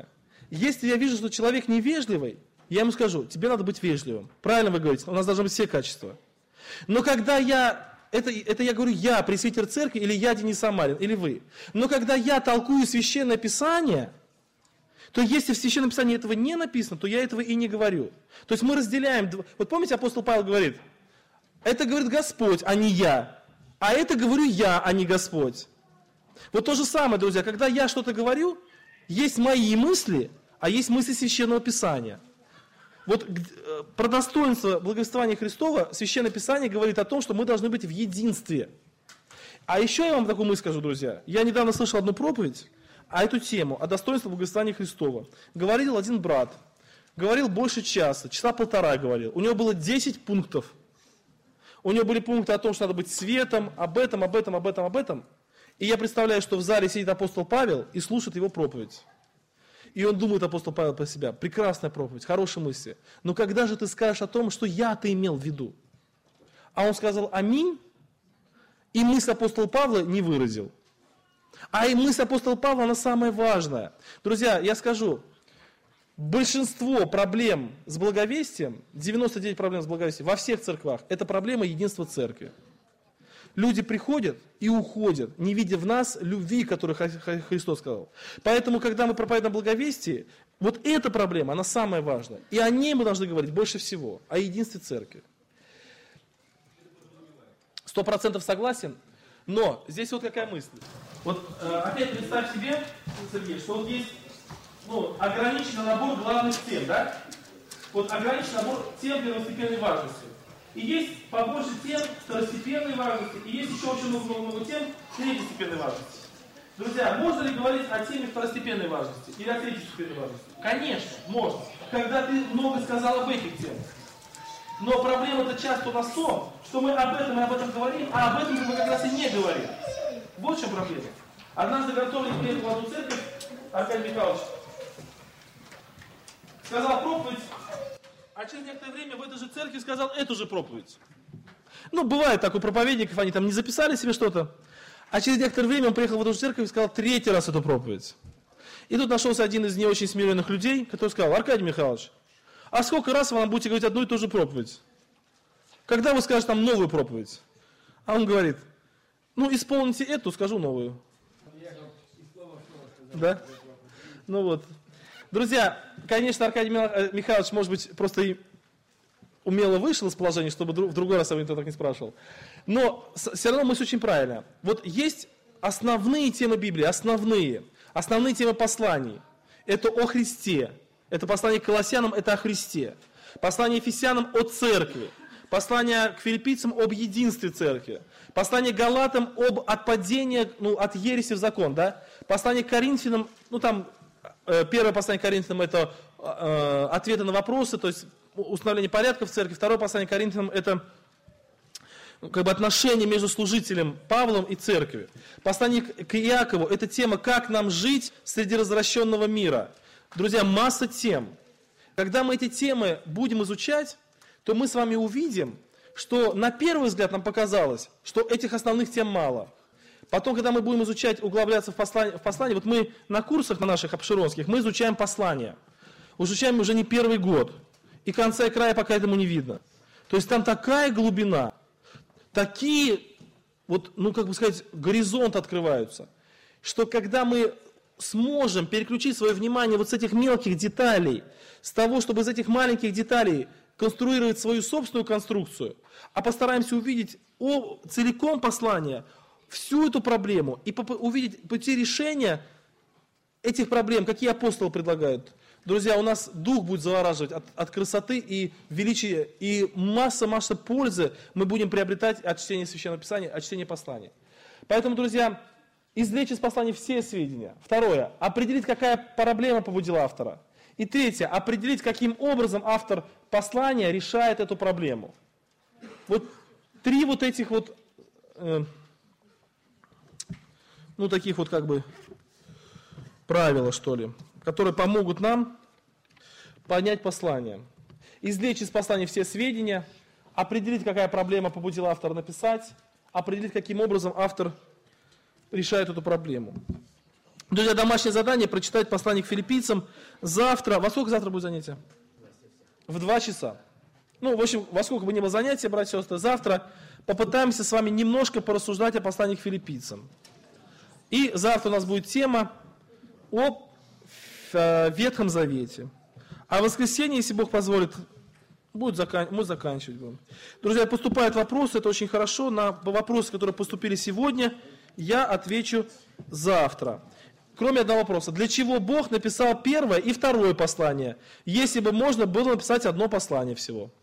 Если я вижу, что человек невежливый, я ему скажу, тебе надо быть вежливым. Правильно вы говорите, у нас должны быть все качества. Но когда я, это, это я говорю я, пресвитер церкви, или я, Денис Самарин, или вы. Но когда я толкую Священное Писание, то если в Священном Писании этого не написано, то я этого и не говорю. То есть мы разделяем, вот помните, апостол Павел говорит, это говорит Господь, а не я. А это говорю я, а не Господь. Вот то же самое, друзья, когда я что-то говорю, есть мои мысли, а есть мысли Священного Писания. Вот про достоинство благовествования Христова Священное Писание говорит о том, что мы должны быть в единстве. А еще я вам такую мысль скажу, друзья. Я недавно слышал одну проповедь, а эту тему, о достоинстве благовествования Христова. Говорил один брат, говорил больше часа, часа полтора говорил. У него было десять пунктов. У него были пункты о том, что надо быть светом, об этом, об этом, об этом, об этом. И я представляю, что в зале сидит апостол Павел и слушает его проповедь. И он думает, апостол Павел, про себя, прекрасная проповедь, хорошие мысли. Но когда же ты скажешь о том, что я-то имел в виду? А он сказал аминь, и мысль апостола Павла не выразил. А и мысль апостола Павла, она самая важная. Друзья, я скажу, большинство проблем с благовестием, девяносто девять проблем с благовестием во всех церквах, это проблема единства церкви. Люди приходят и уходят, не видя в нас любви, которую Христос сказал. Поэтому, когда мы проповедуем благовестие, вот эта проблема, она самая важная. И о ней мы должны говорить больше всего, о единстве церкви. Сто процентов согласен, но здесь вот какая мысль. Вот э, опять представь себе, Сергей, что вот есть ну, ограниченный набор главных тем, да? Вот ограниченный набор тем первостепенной важности. И есть побольше тем второстепенной важности, и есть еще очень много-много тем третьестепенной важности. Друзья, можно ли говорить о теме второстепенной важности или о третьестепенной важности? Конечно, можно. Когда ты много сказал об этих темах. Но проблема-то часто у нас в том, что мы об этом и об этом говорим, а об этом мы как раз и не говорим. Вот в чем проблема. Однажды готовили приехал в одну церковь, Аркадий Михайлович сказал проповедь, а через некоторое время в этой же церкви сказал эту же проповедь. Ну, бывает так у проповедников, они там не записали себе что-то, а через некоторое время он приехал в эту же церковь и сказал третий раз эту проповедь. И тут нашелся один из не очень смиренных людей, который сказал, Аркадий Михайлович, а сколько раз вы нам будете говорить одну и ту же проповедь? Когда вы скажете нам новую проповедь? А он говорит, ну, исполните эту, скажу новую. Да? Ну вот. Друзья, конечно, Аркадий Михайлович, может быть, просто и умело вышел из положения, чтобы в другой раз его никто так не спрашивал. Но все равно мысль очень правильная. Вот есть основные темы Библии, основные, основные темы посланий. Это о Христе. Это послание к Колоссянам, это о Христе. Послание Ефесянам о церкви. Послание к филиппийцам об единстве церкви. Послание к Галатам об отпадении, ну, от ереси в закон, да? Послание к Коринфянам, ну там, э, первое послание к Коринфянам это э, ответы на вопросы, то есть установление порядка в церкви. Второе послание к Коринфянам это ну, как бы отношения между служителем Павлом и церковью. Послание к Иакову это тема, как нам жить среди развращенного мира. Друзья, масса тем. Когда мы эти темы будем изучать, то мы с вами увидим, что на первый взгляд нам показалось, что этих основных тем мало. Потом, когда мы будем изучать, углубляться в послание, в послание, вот мы на курсах на наших обширонских, мы изучаем послание. Изучаем уже не первый год. И конца и края пока этому не видно. То есть там такая глубина, такие, вот, ну как бы сказать, горизонты открываются, что когда мы сможем переключить свое внимание вот с этих мелких деталей, с того, чтобы из этих маленьких деталей конструировать свою собственную конструкцию, а постараемся увидеть о, целиком послание, всю эту проблему и увидеть пути решения этих проблем, какие апостолы предлагают. Друзья, у нас дух будет завораживать от, от красоты и величия, и масса-масса пользы мы будем приобретать от чтения Священного Писания, от чтения послания. Поэтому, друзья, извлечь из послания все сведения. Второе, определить, какая проблема побудила автора. И третье, определить, каким образом автор послания решает эту проблему. Вот три вот этих вот, э, ну таких вот как бы правила, что ли, которые помогут нам понять послание. Извлечь из послания все сведения, определить, какая проблема побудила автора написать, определить, каким образом автор решает эту проблему. Друзья, домашнее задание прочитать послание к филиппийцам завтра. Во сколько завтра будет занятие? В два часа. Ну, в общем, во сколько бы ни было занятия, братья и сестры, завтра попытаемся с вами немножко порассуждать о послании к филиппийцам. И завтра у нас будет тема о Ветхом Завете. А в воскресенье, если Бог позволит, будет закан... мы заканчивать будем. Друзья, поступают вопросы, это очень хорошо. На вопросы, которые поступили сегодня, я отвечу завтра. Кроме одного вопроса. Для чего Бог написал первое и второе послание, если бы можно было написать одно послание всего?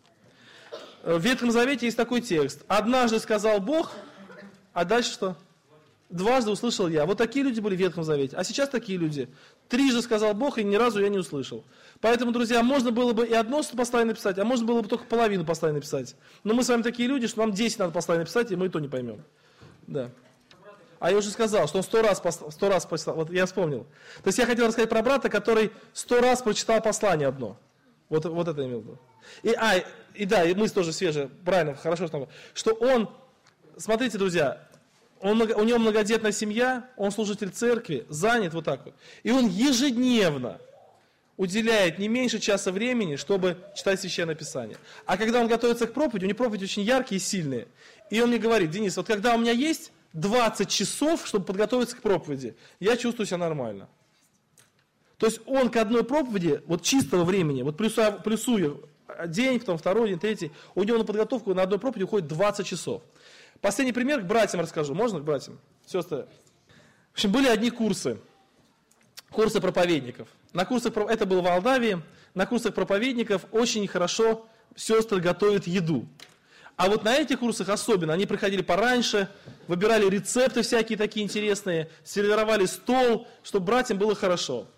В Ветхом Завете есть такой текст. Однажды сказал Бог, а дальше что? Дважды услышал я. Вот такие люди были в Ветхом Завете. А сейчас такие люди. Трижды сказал Бог, и ни разу я не услышал. Поэтому, друзья, можно было бы и одно послание написать, а можно было бы только половину послания написать. Но мы с вами такие люди, что нам десять надо посланий написать, и мы и то не поймем. Да. А я уже сказал, что он сто раз, сто раз послал. Вот я вспомнил. То есть я хотел рассказать про брата, который сто раз прочитал послание одно. Вот, вот это я имел в виду. И, а, и да, и мысль тоже свежая, правильно, хорошо, что он, смотрите, друзья, он, у него многодетная семья, он служитель церкви, занят вот так вот. И он ежедневно уделяет не меньше часа времени, чтобы читать Священное Писание. А когда он готовится к проповеди, у него проповеди очень яркие и сильные. И он мне говорит: Денис, вот когда у меня есть двадцать часов, чтобы подготовиться к проповеди, я чувствую себя нормально. То есть он к одной проповеди, вот чистого времени, вот плюсуя, плюсуя день, потом второй день, третий, у него на подготовку на одной проповеди уходит двадцать часов. Последний пример к братьям расскажу. Можно к братьям? Сестры. В общем, были одни курсы. Курсы проповедников. На курсах, это было в Молдавии, на курсах проповедников очень хорошо сестры готовят еду. А вот на этих курсах особенно, они приходили пораньше, выбирали рецепты всякие такие интересные, сервировали стол, чтобы братьям было хорошо.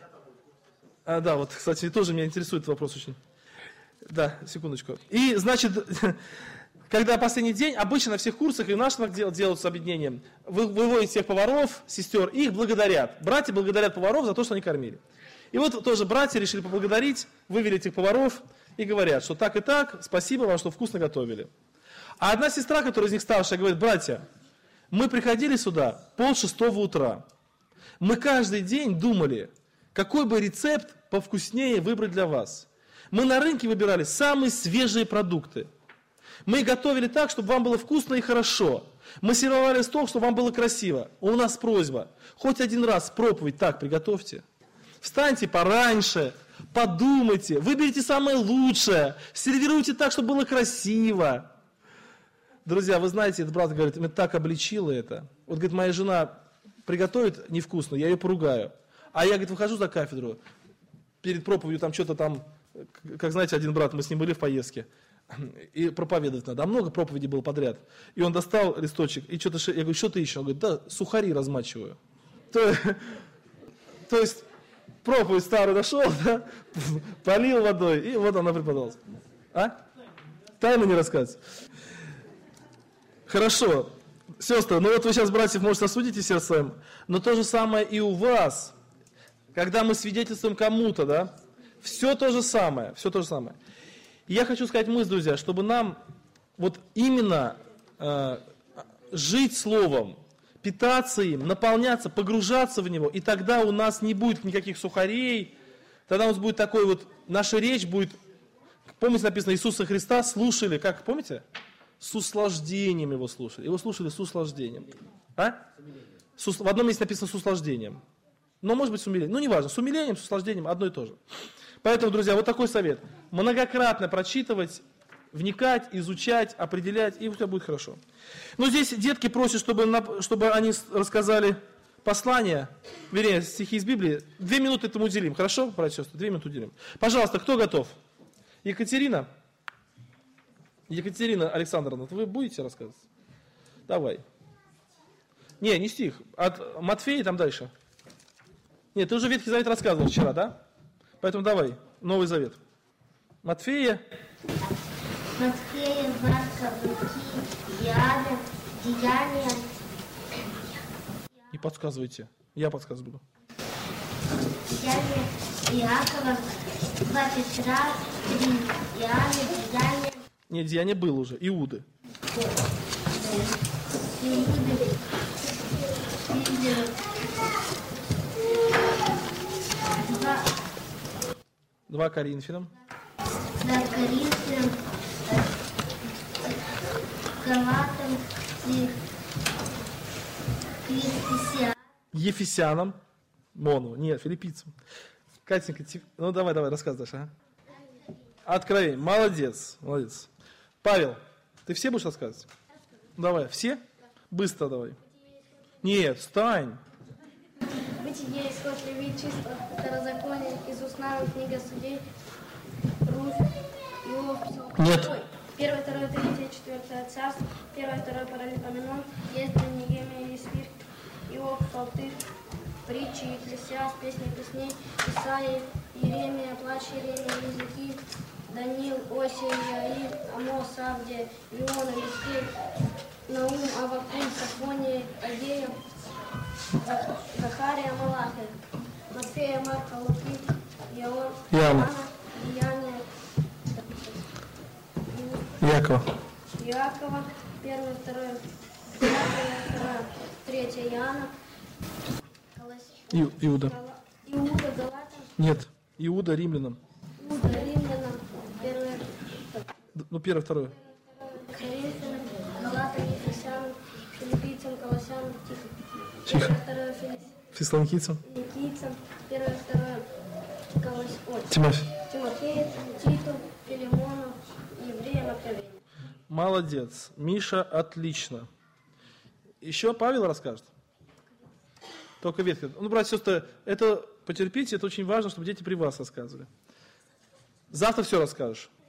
А, да, вот, кстати, тоже меня интересует вопрос очень. Да, секундочку. И, значит, когда последний день, обычно на всех курсах и в наших делаются объединения, вы, выводят всех поваров, сестер, и их благодарят. Братья благодарят поваров за то, что они кормили. И вот тоже братья решили поблагодарить, вывели этих поваров и говорят, что так и так, спасибо вам, что вкусно готовили. А одна сестра, которая из них старшая, говорит: братья, мы приходили сюда полшестого утра. Мы каждый день думали, какой бы рецепт повкуснее выбрать для вас. Мы на рынке выбирали самые свежие продукты. Мы готовили так, чтобы вам было вкусно и хорошо. Мы сервировали стол, чтобы вам было красиво. У нас просьба, хоть один раз проповедь так приготовьте. Встаньте пораньше, подумайте, выберите самое лучшее, сервируйте так, чтобы было красиво. Друзья, вы знаете, этот брат говорит, меня так обличило это. Вот, говорит, моя жена приготовит невкусно, я ее поругаю. А я, говорит, выхожу за кафедру, перед проповедью там что-то там, как знаете, один брат, мы с ним были в поездке, и проповедовать надо. А много проповедей было подряд. И он достал листочек, и что-то, я говорю, что ты еще? Он говорит, да, сухари размачиваю. То, то есть, проповедь старую нашел, да, полил водой, и вот она преподалась. А? Тайну не рассказывать. Хорошо. Сестры, ну вот вы сейчас, братьев, можете осудить сердцем, но то же самое и у вас. Когда мы свидетельствуем кому-то, да, все то же самое, все то же самое. И я хочу сказать мысль, друзья, чтобы нам вот именно э, жить Словом, питаться им, наполняться, погружаться в него, и тогда у нас не будет никаких сухарей, тогда у нас будет такой вот, наша речь будет, помните, написано, Иисуса Христа слушали, как, помните? С услаждением его слушали, его слушали с услаждением. А? С, в одном месте написано с услаждением, но может быть с умилением, ну не важно, с умилением, с услаждением, одно и то же. Поэтому, друзья, вот такой совет, многократно прочитывать, вникать, изучать, определять, и у тебя будет хорошо. Но здесь детки просят, чтобы, чтобы они рассказали послание, вернее, стихи из Библии. Две минуты этому уделим, хорошо, братья и сестры? Две минуты уделим. Пожалуйста, кто готов? Екатерина? Екатерина Александровна, вы будете рассказывать? Давай. Не, не стих. От Матфея там дальше. Нет, ты уже Ветхий Завет рассказывал вчера, да? Поэтому давай, Новый Завет. Матфея. Матфея, Марка, Луки, Иоанна, Деяния. Не подсказывайте, я подсказывать буду. Деяния Иакова, два Петра, три Иоанна, Деяния. Нет, Деяния было уже, Иуды. Иуды, Иуды, два Коринфянам. два Коринфянам, Галатам и Ефесянам. Ефесянам. Мону. Нет, филиппийцам. Катенька, ну давай, давай, рассказывай дальше. А? Откровение. Молодец, молодец. Павел, ты все будешь рассказывать? Давай, все? Быстро давай. Нет, встань. Бытие, исход, Левит, чисто, второзаконие, из Устава, книга судей, Руфь, Иов, Псалом. Нет. Ой, Первое, второе, третье, четвертое царство, первое, второе, Паралипоменон, Ездра, Нехемия, Есфирь, Иов, Псалтырь, притчи, Екклесиаст, песни песней, Исаия, Иеремия, плач Иеремия, Языки, Даниил, Осия, Иаиль, Амос, Авдия, Иона, Михей, Наум, Аввакум, Сафония, Агея, Захария, Малахия, Матфея, Марка, Луки, Иоанн, Иоанна. Деяния, Якова. Иакова, первое, второе, пятое, второе, третье, Иоанна, И- Иуда. Иуда, Галатам, Нет, Иуда римлянам. Иуда, Римлянам, первое, Д- Ну, первое, второе. Коринфянам, Галатам, Ефесянам, Филиппийцам, Колоссянам, Тихо. Тихо. Первое, второе, Филипп. Фессалоникийцам. Никийцам, первое, второе, Колос... Ой, Тимофей. Тимофею, Титу, Филимону, Евреям, Откровению. Молодец. Миша, отлично. Еще Павел расскажет? Только ветка. Ну, братья и сестры, это потерпите, это очень важно, чтобы дети при вас рассказывали. Завтра все расскажешь.